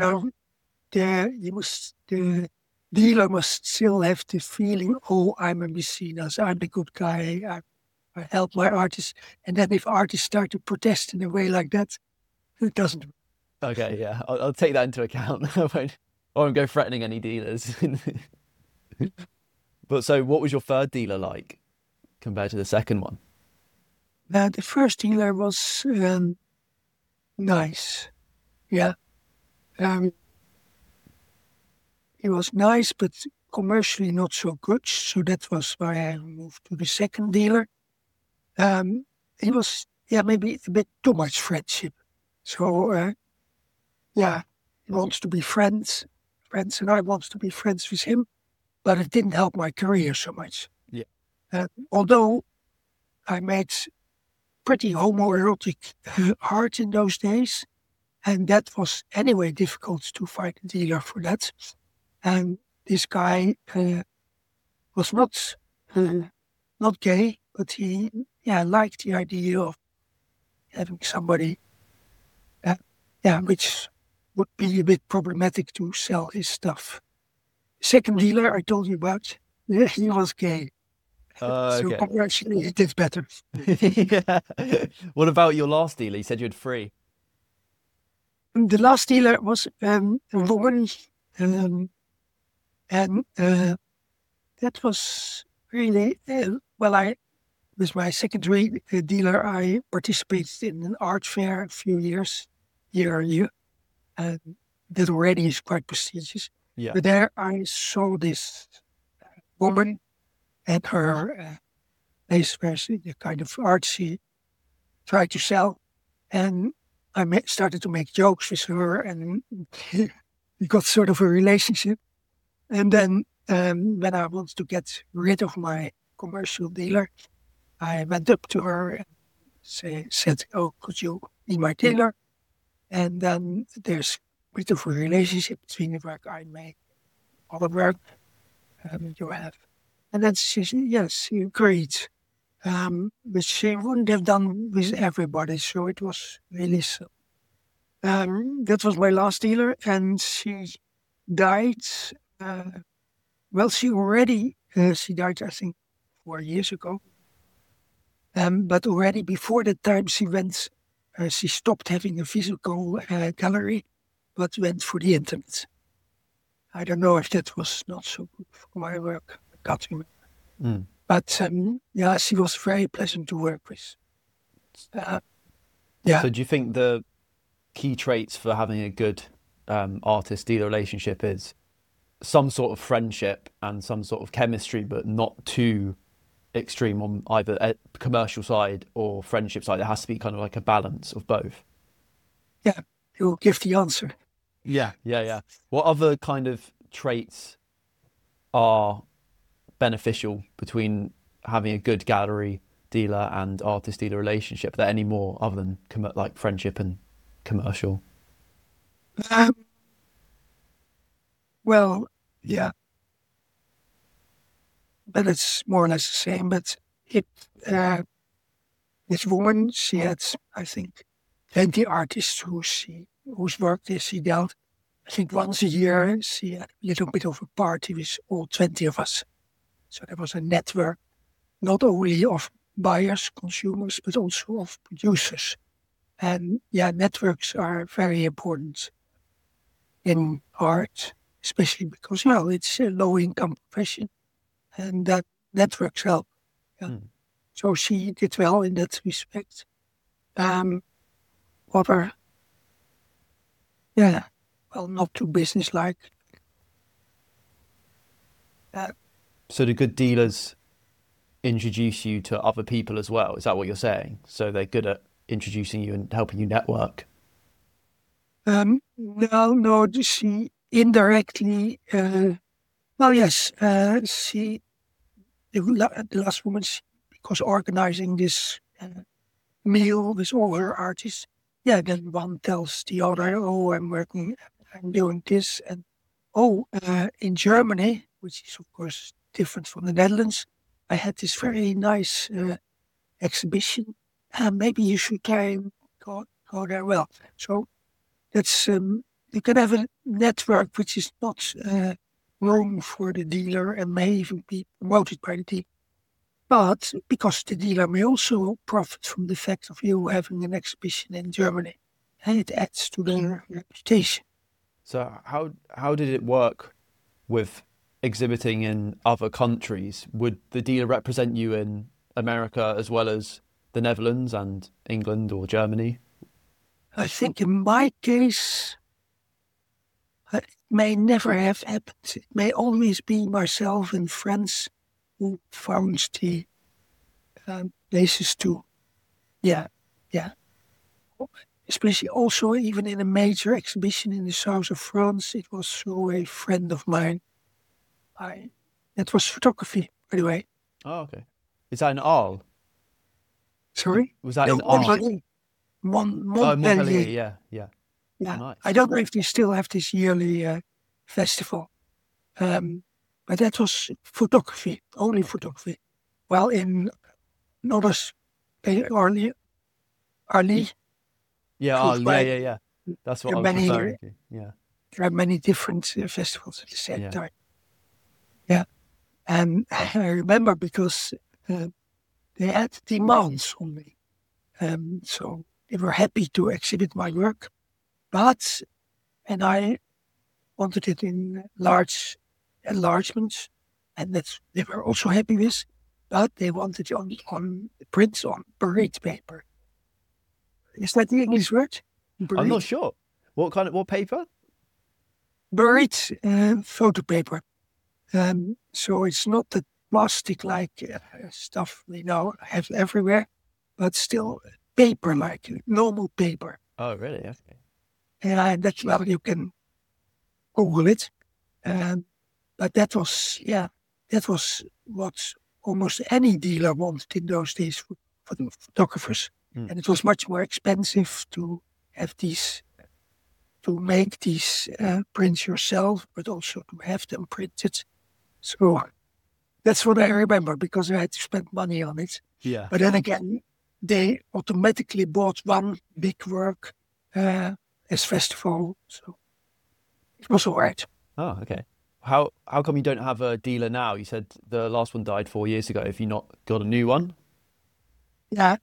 the dealer must still have the feeling, oh, I'm a mecenas, I'm the good guy, I help my artists. And then if artists start to protest in a way like that, it doesn't. Okay, yeah, I'll take that into account. I won't go threatening any dealers. But so, what was your third dealer like compared to the second one? The first dealer was nice. Yeah. Um, he was nice, but commercially not so good. So that was why I moved to the second dealer. He was, yeah, maybe a bit too much friendship. So, yeah, he wants to be friends, and I want to be friends with him. But it didn't help my career so much. Yeah. Although I made pretty homoerotic art in those days, and that was anyway difficult to find a dealer for that. And this guy was not gay, but he liked the idea of having somebody, which would be a bit problematic to sell his stuff. Second dealer I told you about, he was gay. So Okay. commercially he did better. Yeah. What about your last dealer? You said you had three. The last dealer was a woman, um, and that was really well. I with my secondary dealer, I participated in an art fair a few years, year on year, and that already is quite prestigious. Yeah. But there I saw this woman and her place where the kind of art she tried to sell, and I started to make jokes with her, and we got sort of a relationship. And then when I wanted to get rid of my commercial dealer, I went up to her and said, "Oh, could you be my dealer?" And then there's a bit of a relationship between the work I make, all the work you have. And then she said, yes, she agreed. But she wouldn't have done with everybody, so it was really so. That was my last dealer, and she died. Well, she died, I think, 4 years ago. But already before that time, she stopped having a physical gallery, but went for the internet. I don't know if that was not so good for my work. I can't remember. Mm. But she was very pleasant to work with. Yeah. So, do you think the key traits for having a good artist-dealer relationship is some sort of friendship and some sort of chemistry, but not too extreme on either a commercial side or friendship side? It has to be kind of like a balance of both. Yeah, you'll give the answer. Yeah, yeah, yeah. What other kind of traits are beneficial between having a good gallery dealer and artist dealer relationship? Are there any more other than like friendship and commercial? Um, well, yeah, but it's more or less the same. But this woman, she had, I think, 20 artists whose work she dealt. I think once a year she had a little bit of a party with all 20 of us. So there was a network, not only of buyers, consumers, but also of producers. And networks are very important in art, especially because, it's a low income profession and that networks help. Yeah. Mm. So she did well in that respect. Other, not too businesslike. So do good dealers introduce you to other people as well? Is that what you're saying? So they're good at introducing you and helping you network? No, she indirectly, well, yes, the last woman, she was organizing this meal with all her artists. Yeah, then one tells the other, oh, I'm doing this. And in Germany, which is of course different from the Netherlands, I had this very nice exhibition. Maybe you should go there. Well, so that's you can have a network which is not wrong for the dealer and may even be promoted by the dealer. But because the dealer may also profit from the fact of you having an exhibition in Germany, and it adds to their reputation. So how did it work with exhibiting in other countries? Would the dealer represent you in America as well as the Netherlands and England or Germany? I think in my case, it may never have happened. It may always be myself and friends who found the places to, yeah, yeah. Especially also even in a major exhibition in the south of France, it was through a friend of mine. That was photography, by the way. Oh, okay. Is that in Arles? Sorry? Was that No, in Arles? Montpellier. Oh, Montpellier. Montpellier. Yeah, yeah. Yeah. Nice. I don't know if they still have this yearly festival. But that was photography, only photography. Well, in others, Arlie, Yeah, close Arles. Yeah, by, yeah, yeah. That's what there I are was many, referring to. Yeah, there are many different festivals at the same yeah. time. Yeah. And I remember because they had demands on me. So they were happy to exhibit my work, and I wanted it in large enlargements, and they were also happy with, but they wanted it on prints on parade paper. Is that the English word? I'm not Parade? sure. What paper? Parade photo paper. So it's not the plastic like stuff we now have everywhere, but still paper like normal paper. Oh, really? Okay. And that's well, you can Google it. But that was what almost any dealer wanted in those days for the photographers. Mm. And it was much more expensive to have to make these prints yourself, but also to have them printed. So that's what I remember because I had to spend money on it. Yeah. But then again, they automatically bought one big work as festival. So it was all right. Oh, okay. How come you don't have a dealer now? You said the last one died 4 years ago. Have you not got a new one? Yeah.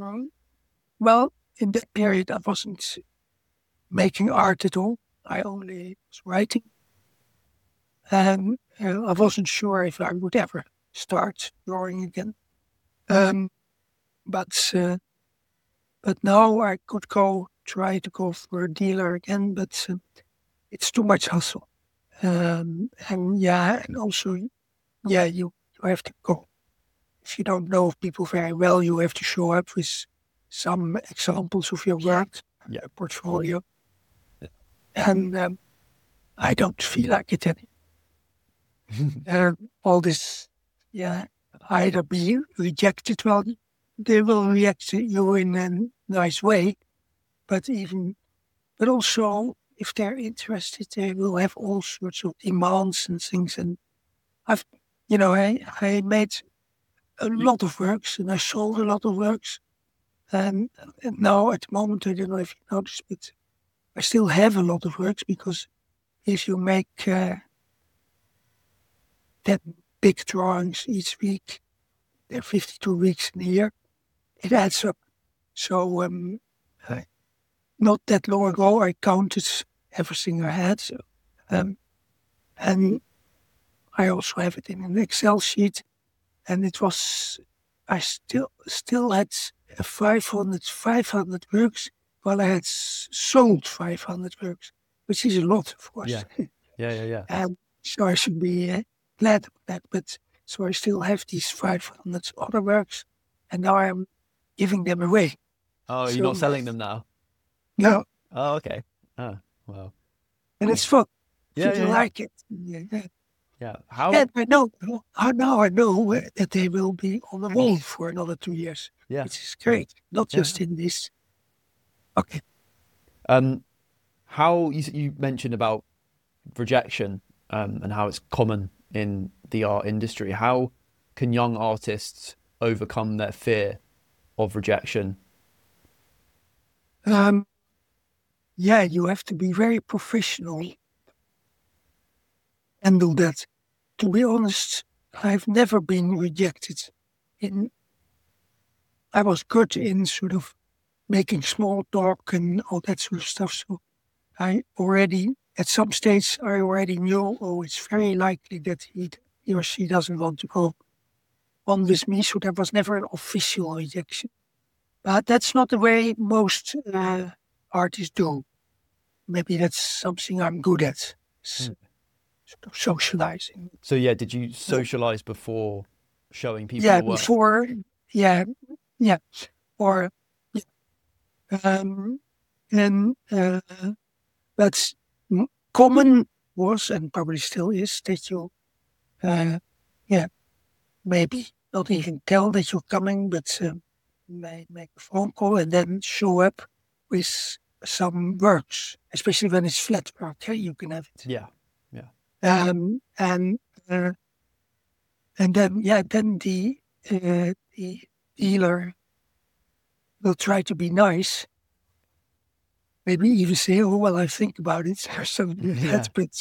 Well, in that period, I wasn't making art at all. I only was writing. And I wasn't sure if I would ever start drawing again. Um, but now I could try to go for a dealer again, but it's too much hustle. And also, you have to go. If you don't know people very well, you have to show up with some examples of your work, Yeah. portfolio. And I don't feel like it anymore. All this, either be rejected, well, they will react to you in a nice way, but also if they're interested, they will have all sorts of demands and things. And I've, I made a lot of works and I sold a lot of works. And now at the moment, I don't know if you noticed, but I still have a lot of works because if you make that big drawings each week, there are 52 weeks in a year, it adds up. So not that long ago, I counted everything I had. So, and I also have it in an Excel sheet. And it was, I still had 500 works, while I had sold 500 works, which is a lot, of course. Yeah. Yeah. And so I should be glad about that. But so I still have these 500 other works, and now I'm giving them away. Oh, you're So not selling them now? no, Oh, okay. Ah, well, And it's fun. yeah, If you yeah, yeah. like it. Yeah, yeah. Yeah. How? And I know that they will be on the wall for another 2 years, Yeah, which is great. Not yeah. just in this. Okay. Um, how you mentioned about rejection, and how it's common in the art industry. How can young artists overcome their fear of rejection? Um, yeah, you have to be very professional and do that. To be honest, I've never been rejected. In I was good in sort of making small talk and all that sort of stuff. So I already, at some stage, I already knew, oh, it's very likely that he or she doesn't want to go on with me. So there was never an official rejection. But that's not the way most artists do. Maybe that's something I'm good at, Hmm. sort of socializing. So yeah, did you socialize before showing people Yeah, your work? before, yeah, yeah, or um, and that's common was and probably still is that you, uh, yeah, maybe not even tell that you're coming, but may make a phone call and then show up with some works, especially when it's flat work. You can have it, Yeah, yeah, um, and uh, and then then the dealer will try to be nice. Maybe even say, "Oh well, I think about it," or something like yeah, that. But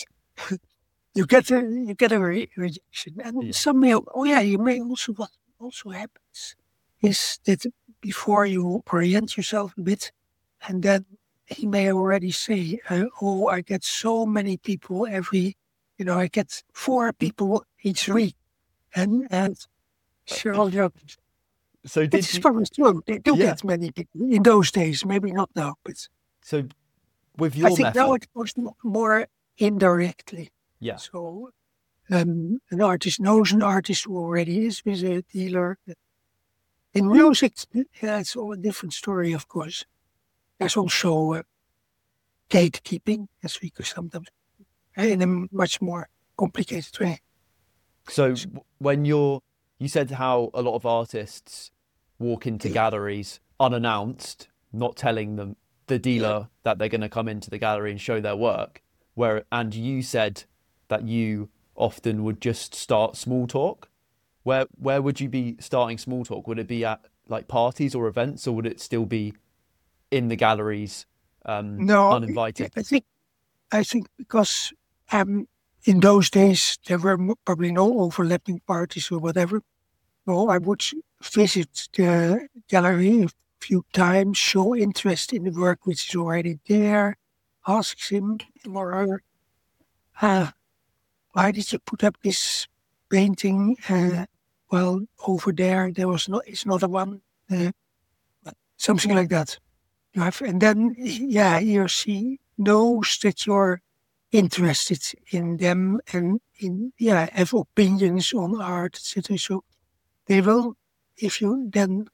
you get a rejection, and yeah, some may, oh yeah, you may also what also happens is that before you orient yourself a bit, and then he may already say, "Oh, I get so many people I get 4 people each week," and sure, yeah, So did it's you? probably true. They do Yeah. get many people in those days, maybe not now, but So with I your think now method, it goes more indirectly. yeah. So an artist knows an artist who already is with a dealer. In music, yeah, it's all a different story, of course. There's also gatekeeping, as we could sometimes, in a much more complicated way. So when you said how a lot of artists walk into galleries unannounced, not telling them the dealer that they're going to come into the gallery and show their work, and you said that you often would just start small talk. Where would you be starting small talk? Would it be at like parties or events, or would it still be in the galleries, No, uninvited? I think because in those days there were probably no overlapping parties or whatever. No, I would visit the gallery a few times, show interest in the work which is already there, ask him or her, uh, why did you put up this painting? Well, over there was not, it's not a one, uh, something like that. And then, yeah, he or she knows that you're interested in them and have opinions on art, etc. So they will, if you then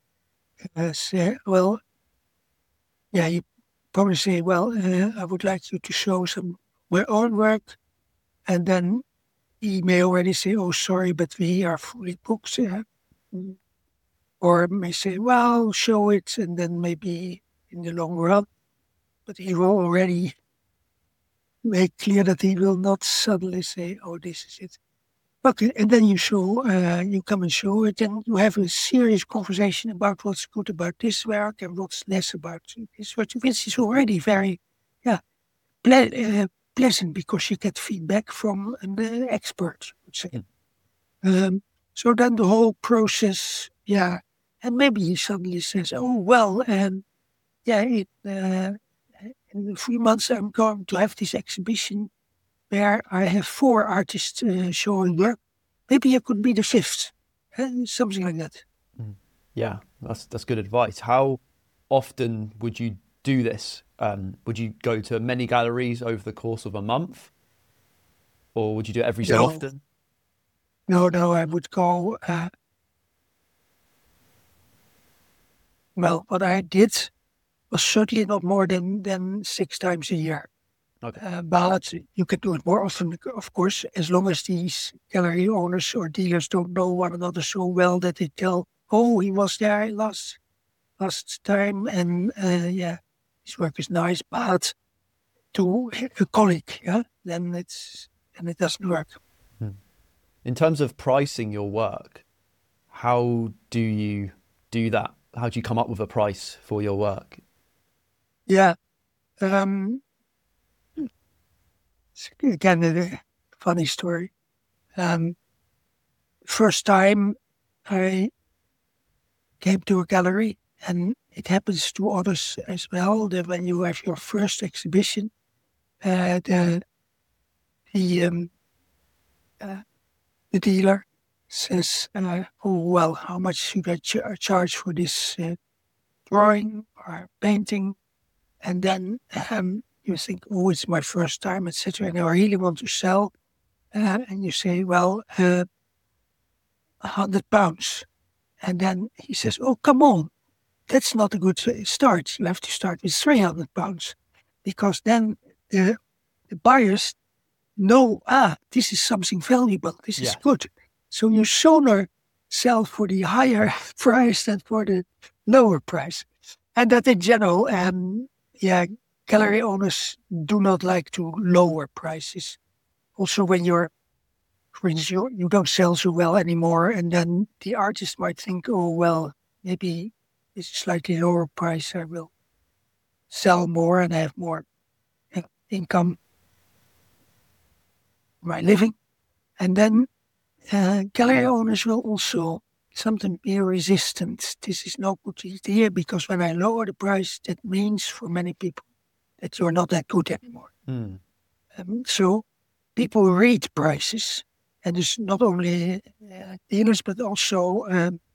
say, well, yeah, you probably say, well, I would like you to show some my own work, and then he may already say, oh, sorry, but we are fully booked, Mm. Or may say, well, show it, and then maybe in the long run, but he will already make clear that he will not suddenly say, oh, this is it. Okay, and then you come and show it, and you have a serious conversation about what's good about this work and what's less about this work, which is already very, yeah, pleasant because you get feedback from an expert, I would say. Mm. Um, so then the whole process, yeah, and maybe he suddenly says, oh, well, yeah, in a few months I'm going to have this exhibition where I have 4 artists showing work. Maybe you could be the fifth, something like that. Mm. Yeah, that's good advice. How often would you do this? Would you go to many galleries over the course of a month, or would you do it every so No, often? no, I would go. Well, what I did was certainly not more than 6 times a year. Okay. But you can do it more often, of course, as long as these gallery owners or dealers don't know one another so well that they tell, "Oh, he was there last time, and his work is nice." But to a colleague, then it doesn't work. In terms of pricing your work, how do you do that? How do you come up with a price for your work? Yeah. Again, a funny story. First time I came to a gallery, and it happens to others as well, that when you have your first exhibition, the dealer says, "Oh, well, how much should I charge for this drawing or painting?" And then you think, "Oh, it's my first time, etc. And I really want to sell." And you say, "Well, £100. And then he says, "Oh, come on. That's not a good start. You have to start with £300. Because then the buyers know, this is something valuable. This is good. So you sooner sell for the higher price than for the lower price." And that in general, gallery owners do not like to lower prices. Also, when for instance, you don't sell so well anymore, and then the artist might think, "Oh, well, maybe it's a slightly lower price. I will sell more and have more income for my living." And then gallery owners will also sometimes be resistant. This is no good idea, because when I lower the price, that means for many people that you're not that good anymore. So people read prices, and it's not only dealers, but also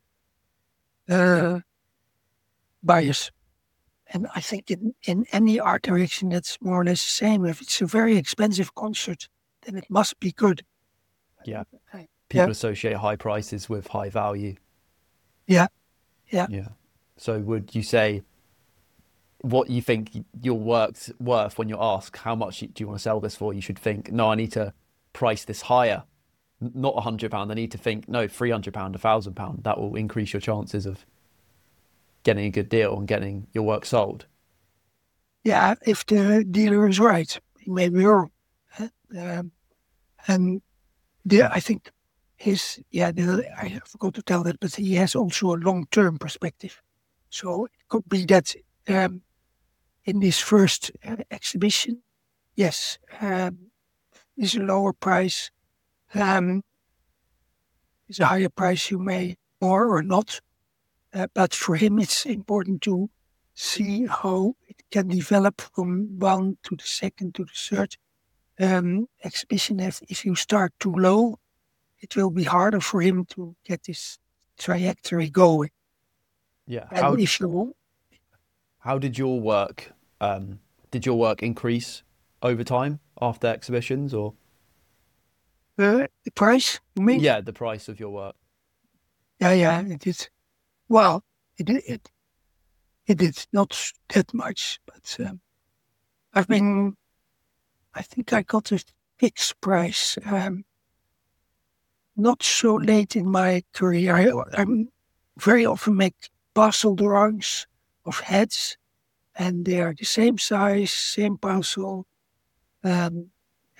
buyers. And I think in any art direction, that's more or less the same. If it's a very expensive concert, then it must be good. Yeah. People associate high prices with high value. Yeah. So would you say what you think your work's worth when you're asked how much do you want to sell this for? You should think, no, I need to price this higher, not £100. I need to think, no, £300, £1,000. That will increase your chances of getting a good deal and getting your work sold. Yeah, if the dealer is right, he may be wrong. And I think I forgot to tell that, but he has also a long-term perspective. So it could be that in this first exhibition, yes, is a lower price, is a higher price, you may more or not. But for him, it's important to see how it can develop from one to the second to the third exhibition. If you start too low, it will be harder for him to get this trajectory going. Yeah. And how did your work increase over time after exhibitions, or the price, you mean? Yeah, the price of your work. Yeah, it did. Well, it did not that much, but I think I got a fixed price not so late in my career. I very often make parcel drawings of heads, and they are the same size, same parcel. There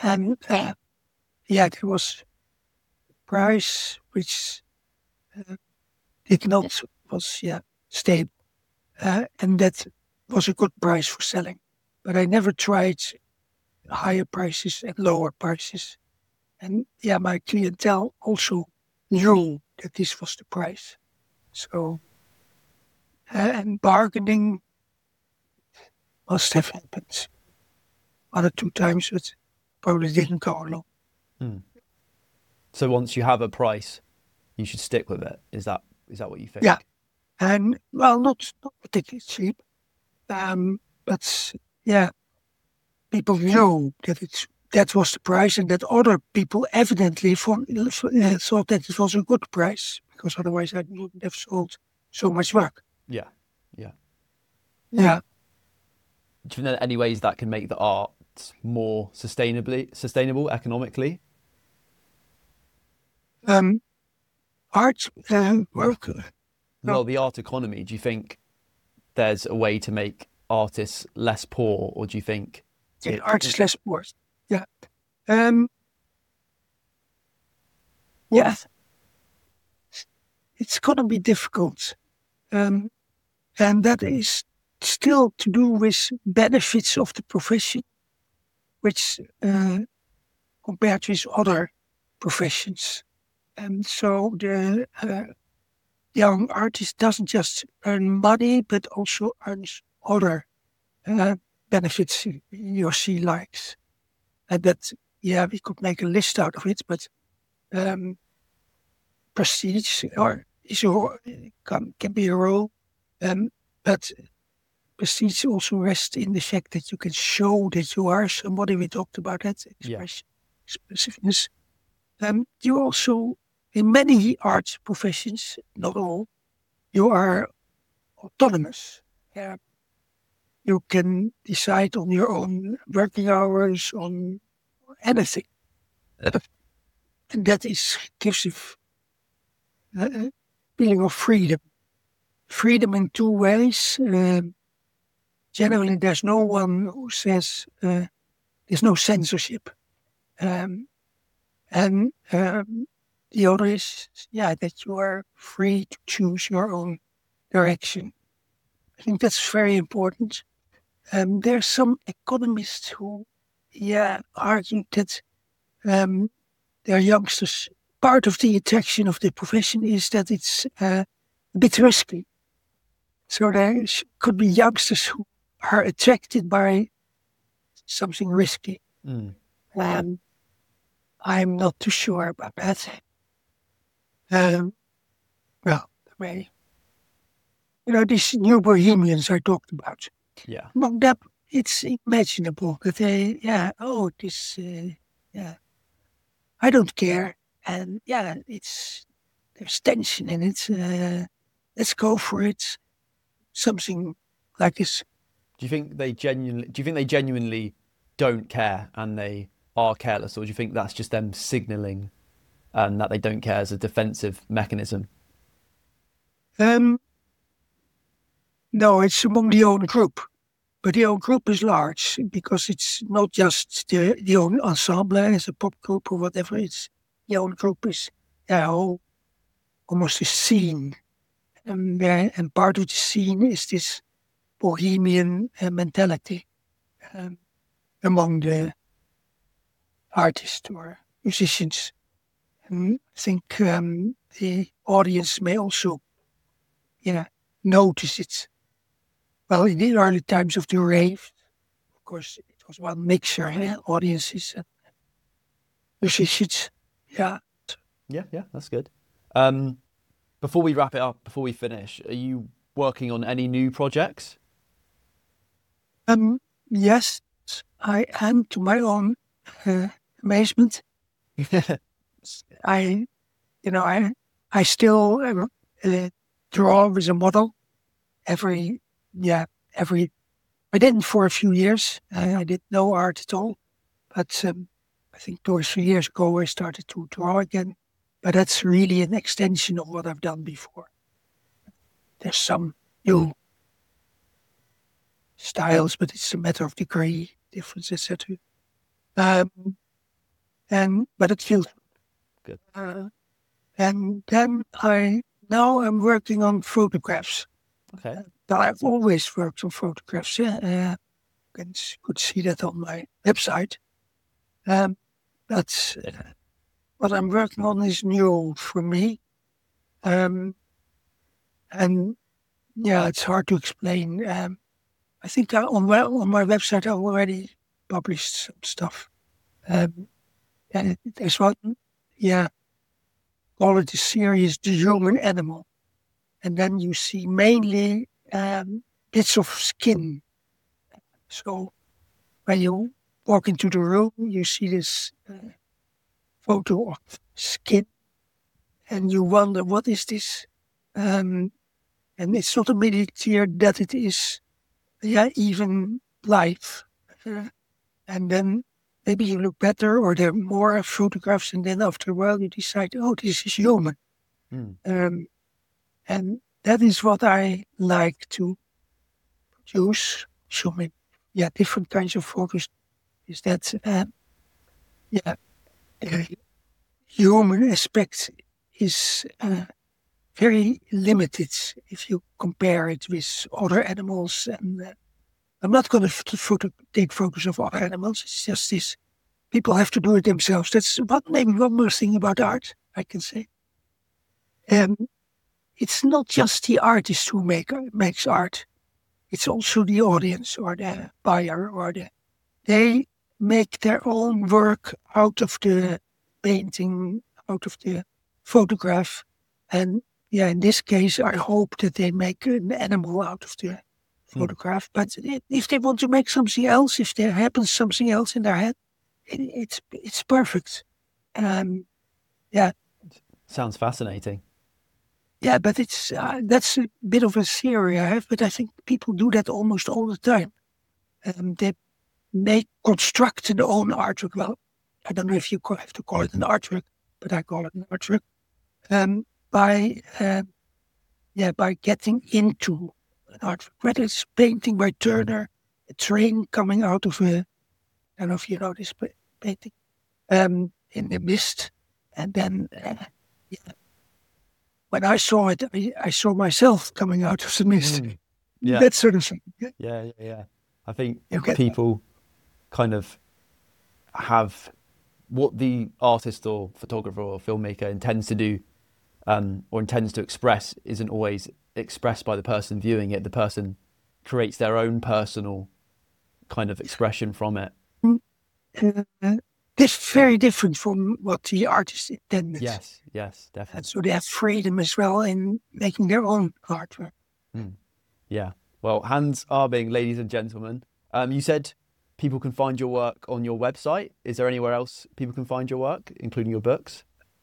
was a price which did not was stable, and that was a good price for selling. But I never tried higher prices and lower prices. And my clientele also knew that this was the price. So, and bargaining must have happened 1 or 2 times, but probably didn't go along. So once you have a price, you should stick with it. Is that what you think? Yeah, and well, not particularly cheap, but people knew that was the price, and that other people evidently thought that it was a good price, because otherwise I wouldn't have sold so much work. Yeah. Yeah. you think there are any ways that can make the art more sustainable economically? Art work. Well, the art economy. Do you think there's a way to make artists less poor, or do you think Yeah, it? art is less worse. Yeah. Um, yeah, it's gonna be difficult. Um, and that is still to do with benefits of the profession, which compared with other professions. And so the young artist doesn't just earn money, but also earns other uh, benefits he or she likes. And that, yeah, we could make a list out of it, but um, prestige or is can be a role. Um, but prestige also rests in the fact that you can show that you are somebody. We talked about that Yeah. expressiveness. You also, in many art professions, not all, you are autonomous. Yeah. You can decide on your own working hours, on anything. And that gives a feeling of freedom. Freedom in two ways. Generally, there's no one who says there's no censorship. Um, and the other is, yeah, that you are free to choose your own direction. I think that's very important. There's some economists who, yeah, argue that their youngsters, part of the attraction of the profession is that it's a bit risky. So there could be youngsters who are attracted by something risky. Mm. I'm not too sure about that. Um, well, maybe. These new bohemians I talked about. Yeah. Among them, it's imaginable that they, yeah, I don't care. And yeah, there's tension in it. Let's go for it. Something like this. Do you think they genuinely don't care and they are careless, or do you think that's just them signaling that they don't care as a defensive mechanism? Um, no, it's among the own group. But the own group is large because it's not just the own ensemble as a pop group or whatever. It's the own group is almost a scene. And part of the scene is this bohemian mentality among the artists or musicians. And I think the audience may also, notice it. Well, in the early times of the rave, of course, it was one mixture, audiences and musicians. Yeah. Yeah, yeah, that's good. Um, Before we wrap it up, before we finish, are you working on any new projects? Yes, I am, to my own amazement. I, you know, I, I still draw with a model every, yeah, every. I didn't for a few years. I did no art at all, but I think 2 or 3 years ago I started to draw again. But that's really an extension of what I've done before. There's some new styles, but it's a matter of degree difference, etc. Um, and but it feels Good. and then I'm working on photographs. Okay. But I've always worked on photographs. Yeah, could see that on my website. But what I'm working on is new for me, um, and yeah, it's hard to explain. I think on my website I already published some stuff. And there's one, yeah, call it the series The Human Animal. And then you see mainly bits of skin. So when you walk into the room, you see this photo of skin and you wonder, what is this? And it's not immediately clear that it is, yeah, even life. And then maybe you look better or there are more photographs and then after a while you decide, oh, this is human. And that is what I like to produce, showing different kinds of photos, is that the human aspect is very limited if you compare it with other animals. And I'm not going to take photos of other animals. It's just this. People have to do it themselves. That's maybe one more thing about art, I can say. It's not just the artist who makes art. It's also the audience or the buyer they make their own work out of the painting, out of the photograph. And in this case, I hope that they make an animal out of the photograph. But if they want to make something else, if there happens something else in their head, it's perfect. Sounds fascinating. Yeah, but that's a bit of a theory I have, but I think people do that almost all the time. They construct their own artwork. Well, I don't know if you have to call it an artwork, but I call it an artwork. By getting into an artwork, whether it's painting by Turner, a train coming out of I don't know if you know this painting, in the mist, and then when I saw it, I saw myself coming out of the mist. That sort of thing. Yeah. I think people kind of have what the artist or photographer or filmmaker intends to do or intends to express isn't always expressed by the person viewing it. The person creates their own personal kind of expression from it. It's very different from what the artist intended. Yes, definitely. And so they have freedom as well in making their own artwork. Yeah. Well, Hans Arbing, ladies and gentlemen, you said people can find your work on your website. Is there anywhere else people can find your work, including your books?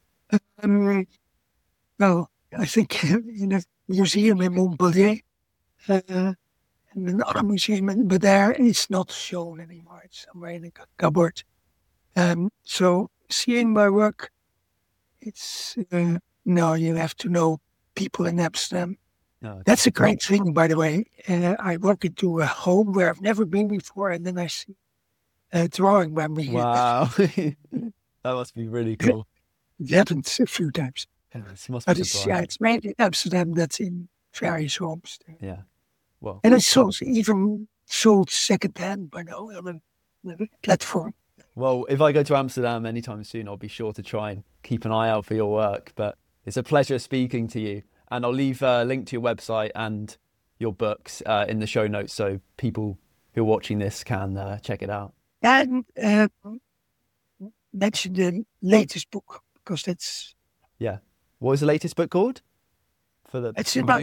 Well, I think in a museum in Montpellier, and another museum, but there it's not shown anymore. It's somewhere in a cupboard. So seeing my work, it's no, you have to know people in Amsterdam. No, that's a great thing, by the way. I walk into a home where I've never been before, and then I see a drawing by me. Wow, that must be really cool. It happened a few times. But it's made in Amsterdam. That's in various homes. Yeah, well, and it's even sold secondhand by now on a platform. Well, if I go to Amsterdam anytime soon, I'll be sure to try and keep an eye out for your work. But it's a pleasure speaking to you. And I'll leave a link to your website and your books in the show notes so people who are watching this can check it out. And mention the latest book, because that's... Yeah. What is the latest book called? It's about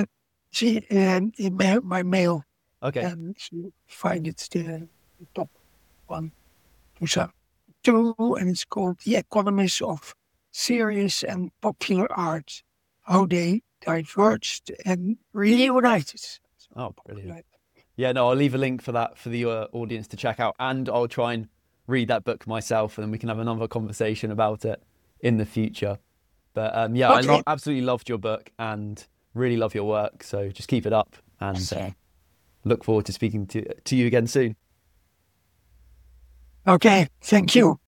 in my mail. Okay. So find it the top one. Two, and it's called The Economists of Serious and Popular Art, How They Diverged and Reunited. Oh, brilliant. Yeah, no, I'll leave a link for that for the audience to check out, and I'll try and read that book myself, and then we can have another conversation about it in the future. But okay. I absolutely loved your book and really love your work, so just keep it up, and look forward to speaking to you again soon. Okay, thank you.